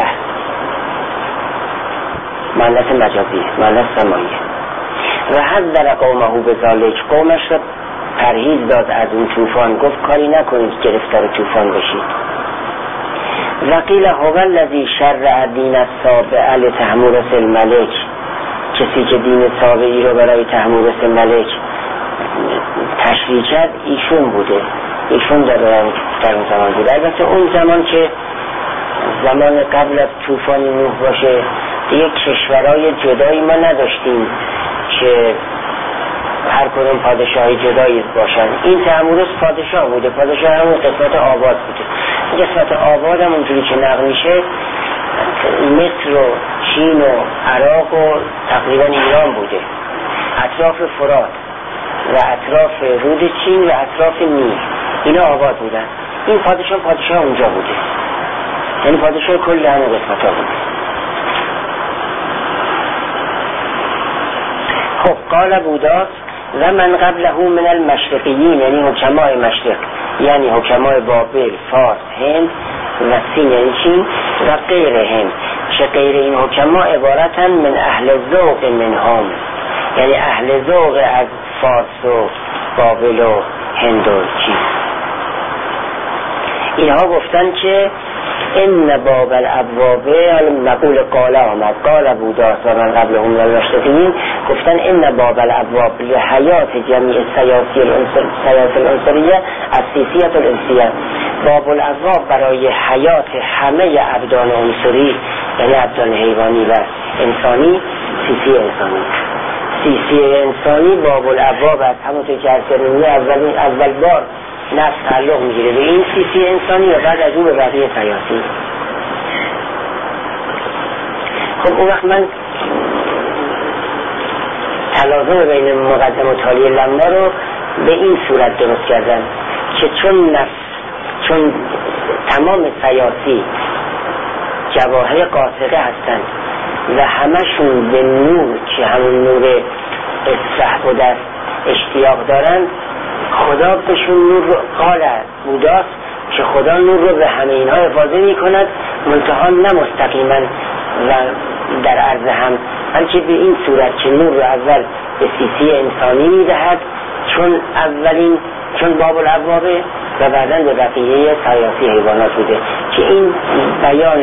مؤنث مجازی، مؤنث سمایی. و حذر قومه بذالک، قومش رو پرهیز داد از اون طوفان، گفت کاری نکنید گرفتار طوفان بشید. و قیل هو الذی شرع دین السابع لتحمورس الملک، کسی که دین سابعی رو برای تحمورس ملک تشریع کرد ایشون بوده. ایشون در اون زمان بوده. البته اون زمان که زمان قبل از طوفان نوح باشه دیگه کشورهای جدایی ما نداشتیم که هر کدوم پادشاهی جدایی باشن. این تحمورس پادشاه بوده، پادشاه همون قسمت آباد بوده. قسمت آباد هم اونجوری که نقل میشه مصر و چین و عراق و تقریبا ایران بوده، اطراف فرات. و اطراف رود چین و اطراف نیل اینا آباد بودن. این پادشاه اونجا بوده، یعنی پادشاه کل همه قسمت ها بوده. خب قال بوداس و من قبله من المشرقیین، یعنی حکمای مشرق، یعنی حکمای بابل، فارس، هند و سین یعنی چین و غیر هند، چه غیر این حکما عبارتن من اهل ذوق منهم، یعنی اهل ذوق از فارس و بابل و هند و چین. اینها گفتن که ان باب الابواب، نقول قال آمد قال بوداس و من قبل هم المشرقیین، گفتن ان باب الابواب لحیات جمیع سیاسی الانصریه السیسیه الانسیه، باب الابواب برای حیات همه ابدان عنصری، یعنی ابدان حیوانی و انسانی، سیسی انسانی. سیسی انسانی باب الابواب است، همونطور که اول بار نفس تعلق میگیره به این سیسی انسانی و بعد از اون به بقیه سیاسی. خب اون وقت من تلازم بین مقدم و تالی لما رو به این صورت درست کردم که چون تمام سیاسی جواهر قاطقه هستند و همشون به نور که همون نور استحبود است اشتیاق دارن، خدا بهشون نور رو قال بوداس که خدا نور رو به همه اینها افاضه می کند، منتها نه مستقیما و در عرض هم، بلکه به این صورت که نور رو اول به سیسی انسانی می دهد چون باب الابوابه و بعدا به بقیه سیاسی حیوانات بوده، که این بیان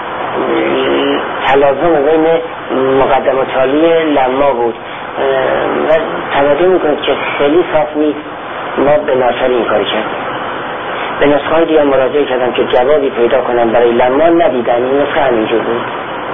تلازم بین مقدم و تالی لما بود و توجه میکنید که خیلی صاف نیست. ما به ناصر این کاری کردیم، به نسخه های دیگه مراجعه کردم که جوابی پیدا کنم برای لما، ندیدن. این نسخه همینجور بود.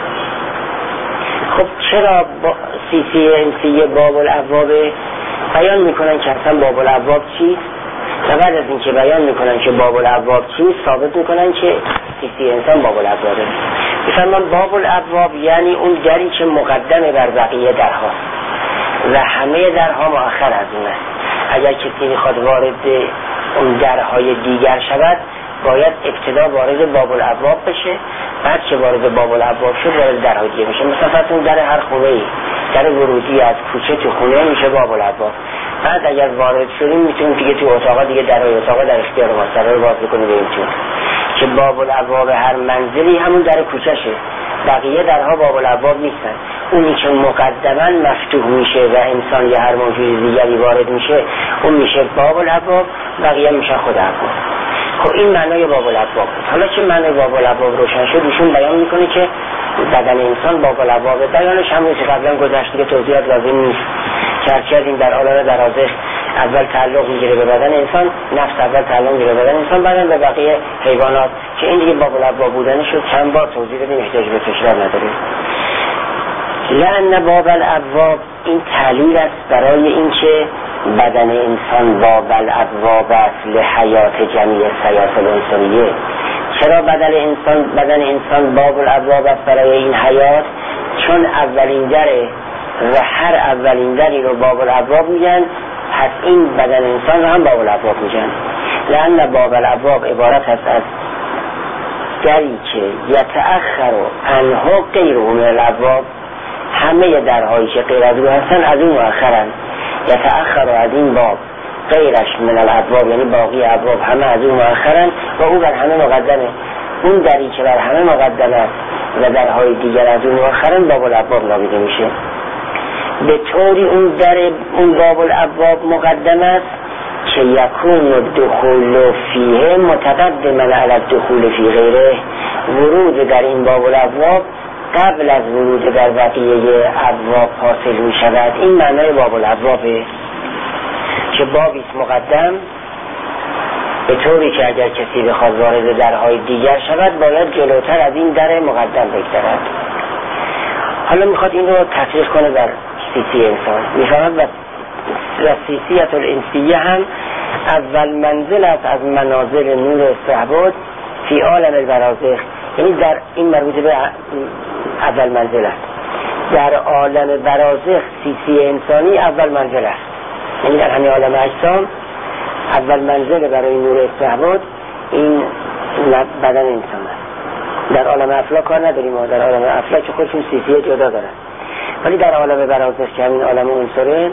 خب چرا سیسی انسی باب الابواب بیان میکنن که اصلا باب الابواب چیست و بعد از این که بیان میکنن که باب الابواب چیست ثابت میکنن که سیسی انسان باب الابوابه. میفرمان باب الابواب یعنی اون دری که مقدمه بر بقیه درها و همه درها مؤخر از اون است. اگر کسی میخواد وارد اون درهای دیگر شود باید ابتدا وارد باب الابواب بشه، بعد که وارد باب الابواب شد وارد درهای دیگه میشه. مثلا فرض کنید در هر خونه‌ای در ورودی از کوچه تو خونه میشه باب الابواب. بعد اگر وارد شدیم میتونیم دیگه تو اتاقا دیگه درهای اتاقا در اختیار ما سر رو باز بکنیم بریم تو، که باب الابواب هر منزلی همون در کوچه‌شه، بقیه درها باب الابواب نیستن. اونی که مقدما مفتوح میشه و انسان یا هر موجود دیگری وارد میشه اون میشه باب الابواب، بقیه میشه خود ابواب. خب این معنای باب الابواب بود. حالا که معنای باب الابواب روشن شد، ایشون بیان میکنه که بدن انسان باب الابواب. بیانش همون که قبلا گذشت دیگه توضیحات لازم نیست. چرچه این در عالم درازه اول تعلق میگیره به بدن انسان، نفس اول تعلق میگیره به بدن انسان، بعداً به بقیه حیوانات، که این دیگه باب الابواب بودن شد. چند بار توضیح دادیم، احتیاج به تکرار نداریم. لأن باب الابواب این تعلیل است برای اینکه بدن انسان باب الابواب است لحیات جمیع سیاسی الانسانیه. چرا بدن انسان باب الابواب است برای این حیات؟ چون اولین دره و هر اولین دری رو باب الابواب میگن، پس این بدن انسان رو هم باب الابواب میگن. لأن باب الابواب عبارت است از دری که یتأخر عنه غیره من الابواب، همه درهایی که غیر از او هستن از اون مؤخرن. یتأخر از این باب غیرش من الابواب، یعنی باقی ابواب همه از اون مؤخرن و او بر همه مقدمه. اون دری که بر همه مقدم است و درهای دیگر از اون مؤخرن باب الابواب نامیده میشه. به طوری اون باب الابواب مقدم است که یکون الدخول فیه متقدما علی الدخول فی غیره، ورود در این باب الابواب قبل از ورود در بقیه ابواب حاصل می شود. این معنای باب الابوابه که بابی است مقدم، به طوری که اگر کسی بخواد وارد درهای دیگر شود باید جلوتر از این در مقدم بگذرد. حالا میخواد این رو تطبیق کنه بر سیسی انسان. میفهمد و سیسیت الانسیه هم اول منزل است از منازل نور استحباد فی عالم البرازخ، یعنی در این مربوط به اول منزل است. در عالم برازخ سیسی انسانی اول منزل است. یعنی در همین عالم اجسام اول منزل برای نور استحباب این بدن انسان است. در عالم افلاک کار نداریم، ما در عالم افلاک خودشون سیسیه جدا دارن، ولی در عالم برازخ که همین عالم عنصره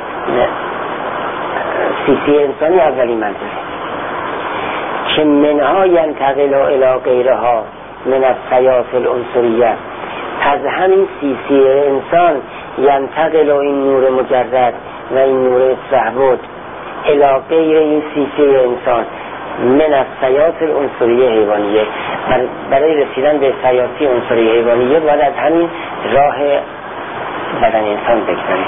سیسی انسانی اولین منزله که منها ینتقل الی غیرها من السیاف العنصریه. از همین سیسی انسان ینتقل این نور مجرد و این نور استحباب الی غیر این سیسی انسان من السیاف العنصریه حیوانیه. برای رسیدن به سیاسی عنصری حیوانیه باید از همین راه بدن انسان بگذاره.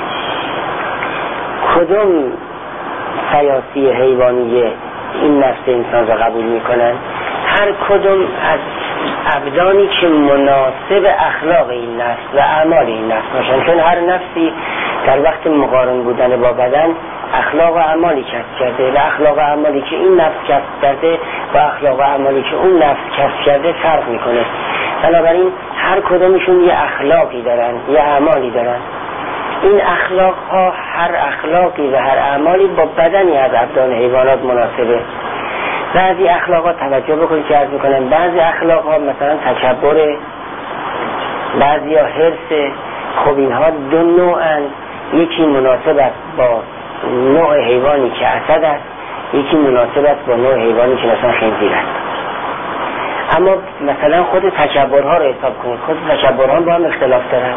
کدوم سیاسی حیوانیه این نفس انسان را قبول میکنن؟ هر کدوم از ابدانی که مناسب اخلاق این نفس و اعمال این نفس باشن، چون هر نفسی در وقت مقارن بودن با بدن اخلاق و اعمالی کسب کرده و اخلاق و اعمالی که این نفس کسب کرده و اخلاق و اعمالی که اون نفس کسب کرده فرق میکنه. بنابراین هر کدومشون یه اخلاقی دارن، یه اعمالی دارن. این اخلاق ها هر اخلاقی و هر اعمالی با بدنی از ابدان حیوانات مناسبه. بعضی اخلاق ها توجه بکنید که عرض میکنن، بعضی اخلاق ها مثلا تکبره، بعضی ها حرصه. خب اینها دو نوعن، یکی مناسب است با نوع حیوانی که اسد است، یکی مناسب است با نوع حیوانی که مثلا خنزیر است. اما مثلا خود تکبرها رو حساب کنید، خود تکبرها با هم اختلاف دارن،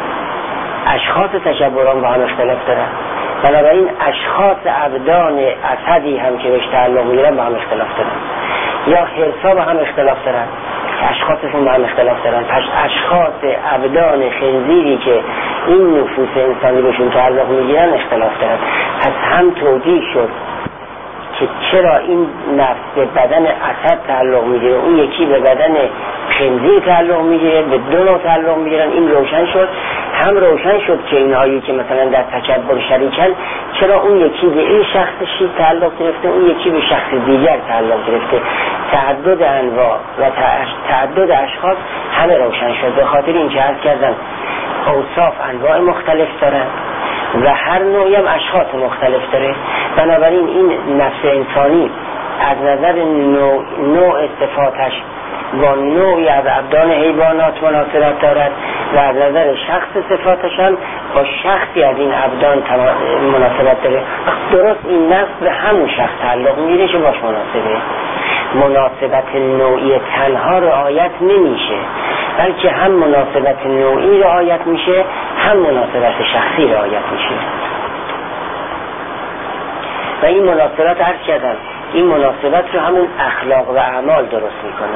اشخاص تکبران با هم اختلاف دارن. بنابراین اشخاص ابدان اسدی هم که بهش تعلق میگیرن با هم اختلاف دارن، یا حرصا با هم اختلاف دارن، اشخاصشون با هم اختلاف دارن. پس اشخاص ابدان خنزیری که این نفوس انسانی بهشون تعلق میگیرن اختلاف دارن. پس هم توجیه شد که چرا این نفس به بدن اسد تعلق میگیره، اون یکی به بدن خنزیر تعلق میگیره، به دو نوع تعلق میگیرن. این روشن شد. هم روشن شد که اینهایی که مثلا در تکبر شریکن، چرا اون یکی به این شخص تعلق گرفته، اون یکی به شخص دیگر تعلق گرفته. تعدد انواع و تعدد اشخاص همه روشن شد. به خاطر این که عرض کردم اوصاف انواع مختلف دارن و هر نوعی هم اشخاص مختلف داره. بنابراین این نفس انسانی از نظر نوع صفاتش با نوعی از ابدان حیوانات مناسبت دارد و از نظر شخص صفاتش هم با شخصی از این ابدان مناسبت داره. درست این نفس به همون شخص تعلق میگیره که باش مناسبه. مناسبت نوعی تنها رعایت نمیشه، بلکه هم مناسبت نوعی رعایت میشه، هم مناسبت شخصی رعایت میشه. و این مناسبت عرض کردم، این مناسبت رو همون اخلاق و اعمال درست میکنه.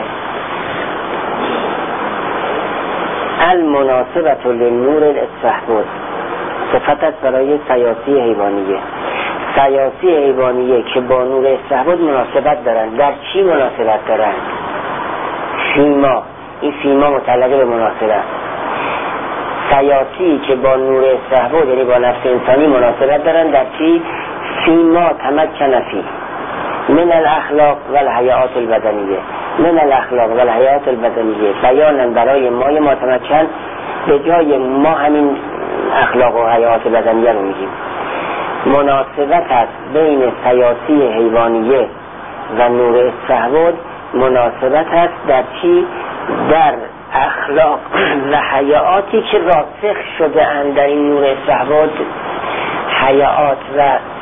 المناسبت للنور الاستحباب صفت است برای سیاسی حیوانیه. سیاسی حیوانیه که با نور استحباب مناسبت دارن. در چی مناسبت دارن؟ فیما. این فیما متعلق به مناسبت. سیاسی که با نور استحباب یعنی با نفس انسانی مناسبت دارن. در چی؟ فیما تمکن فی من الاخلاق و الحیات البدنیه. من الاخلاق و الحیات البدنیه بیانن برای ما تمکن، به جای ما همین اخلاق و حیات بدنیه رو میگیم. مناسبت است بین سیاسی حیوانیه و نور استحباب. مناسبت است در چی؟ در اخلاق و حیاتی که راسخ شده اند در این نور استحباب. حیات و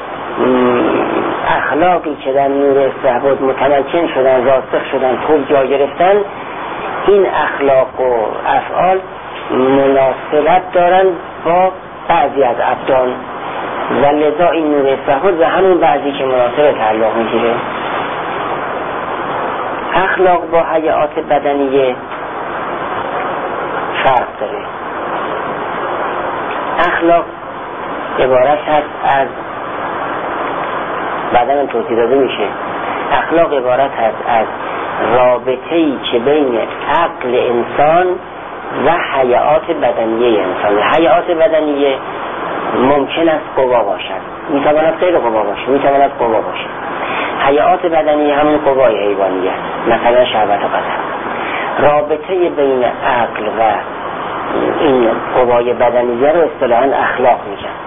اخلاقی که در نور استحباب متمکن شدن، راسخ شدن، خوب جا گرفتن، این اخلاق و افعال مناسبت دارن با بعضی از ابدان و لذا این نور استحباب به همون بعضی که مناسب تعلق میگیره. اخلاق با حیات بدنیه فرق داره. اخلاق عبارت هست از بعدا هم توضیح داده میشه. اخلاق عبارت هست از رابطه‌ای که بین عقل انسان و حیات بدنیه انسان. حیات بدنیه ممکن است قوا باشد، میتواند غیر قوا باشد، میتواند قوا باشد. حیات بدنیه همون قوای حیوانیه، مثلا شهوت و غضب. رابطه بین عقل و این قوای بدنیه رو اصطلاحاً اخلاق میگن.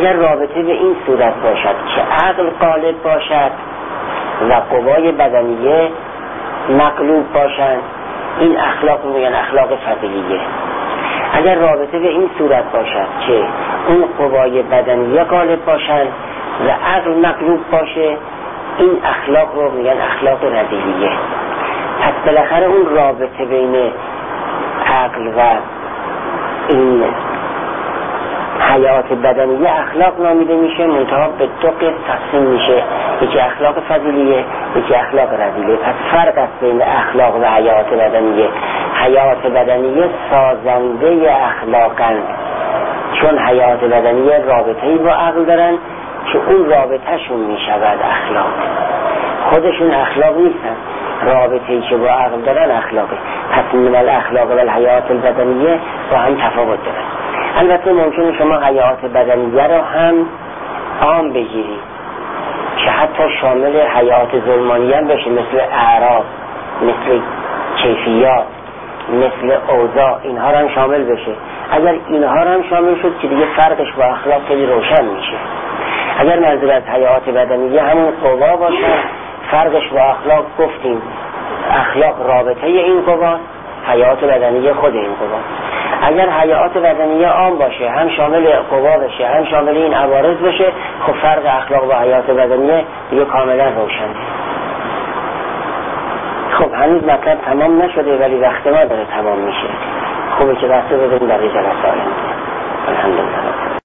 اگر رابطه به این صورت باشد که عقل غالب باشد و قوای بدنیه مغلوب باشند، این اخلاق میگن اخلاق فضیلیه. اگر رابطه به این صورت باشد که اون قوای بدنیه غالب باشند و عقل مغلوب باشه، این اخلاق رو میگن اخلاق رذیلیه. پس بالاخره اون رابطه بین عقل و این حیات بدنیه اخلاق نامیده میشه، منتها به دو قسم تقسیم میشه، یکی اخلاق فضیلیه، یکی اخلاق رذیله. پس فرق است بین اخلاق و حیات بدنیه. حیات بدنیه سازنده اخلاقن، چون حیات بدنیه رابطه‌ای با عقل دارن که اون رابطه‌شون میشود اخلاق، خودشون اخلاق نیستن، رابطه‌ای که با عقل دارن اخلاقه. پس من الاخلاق و الحیات البدنیه با هم تفاوت دارن. البته ممکنه شما حیات بدنیه رو هم عام بگیرید که حتی شامل حیات ظلمانیه هم بشه، مثل اعراض، مثل کیفیات، مثل اوضاع، اینها رو هم شامل بشه. اگر اینها رو هم شامل شد که دیگه فرقش با اخلاق خیلی روشن میشه. اگر منظور از حیات بدنیه همون قوا باشه، فرقش با اخلاق گفتیم اخلاق رابطه این قوا، حیات بدنیه خود این قوا. اگر حیات بدنیه عام باشه، هم شامل قوا بشه، هم شامل این عوارض بشه، خب فرق اخلاق با حیات بدنیه دیگه کاملا روشنه. خب هنوز مطلب تمام نشده ولی وقت ما داره تمام میشه. خوبه که بحث رو بدیم برای جلسه آینده. الحمدلله.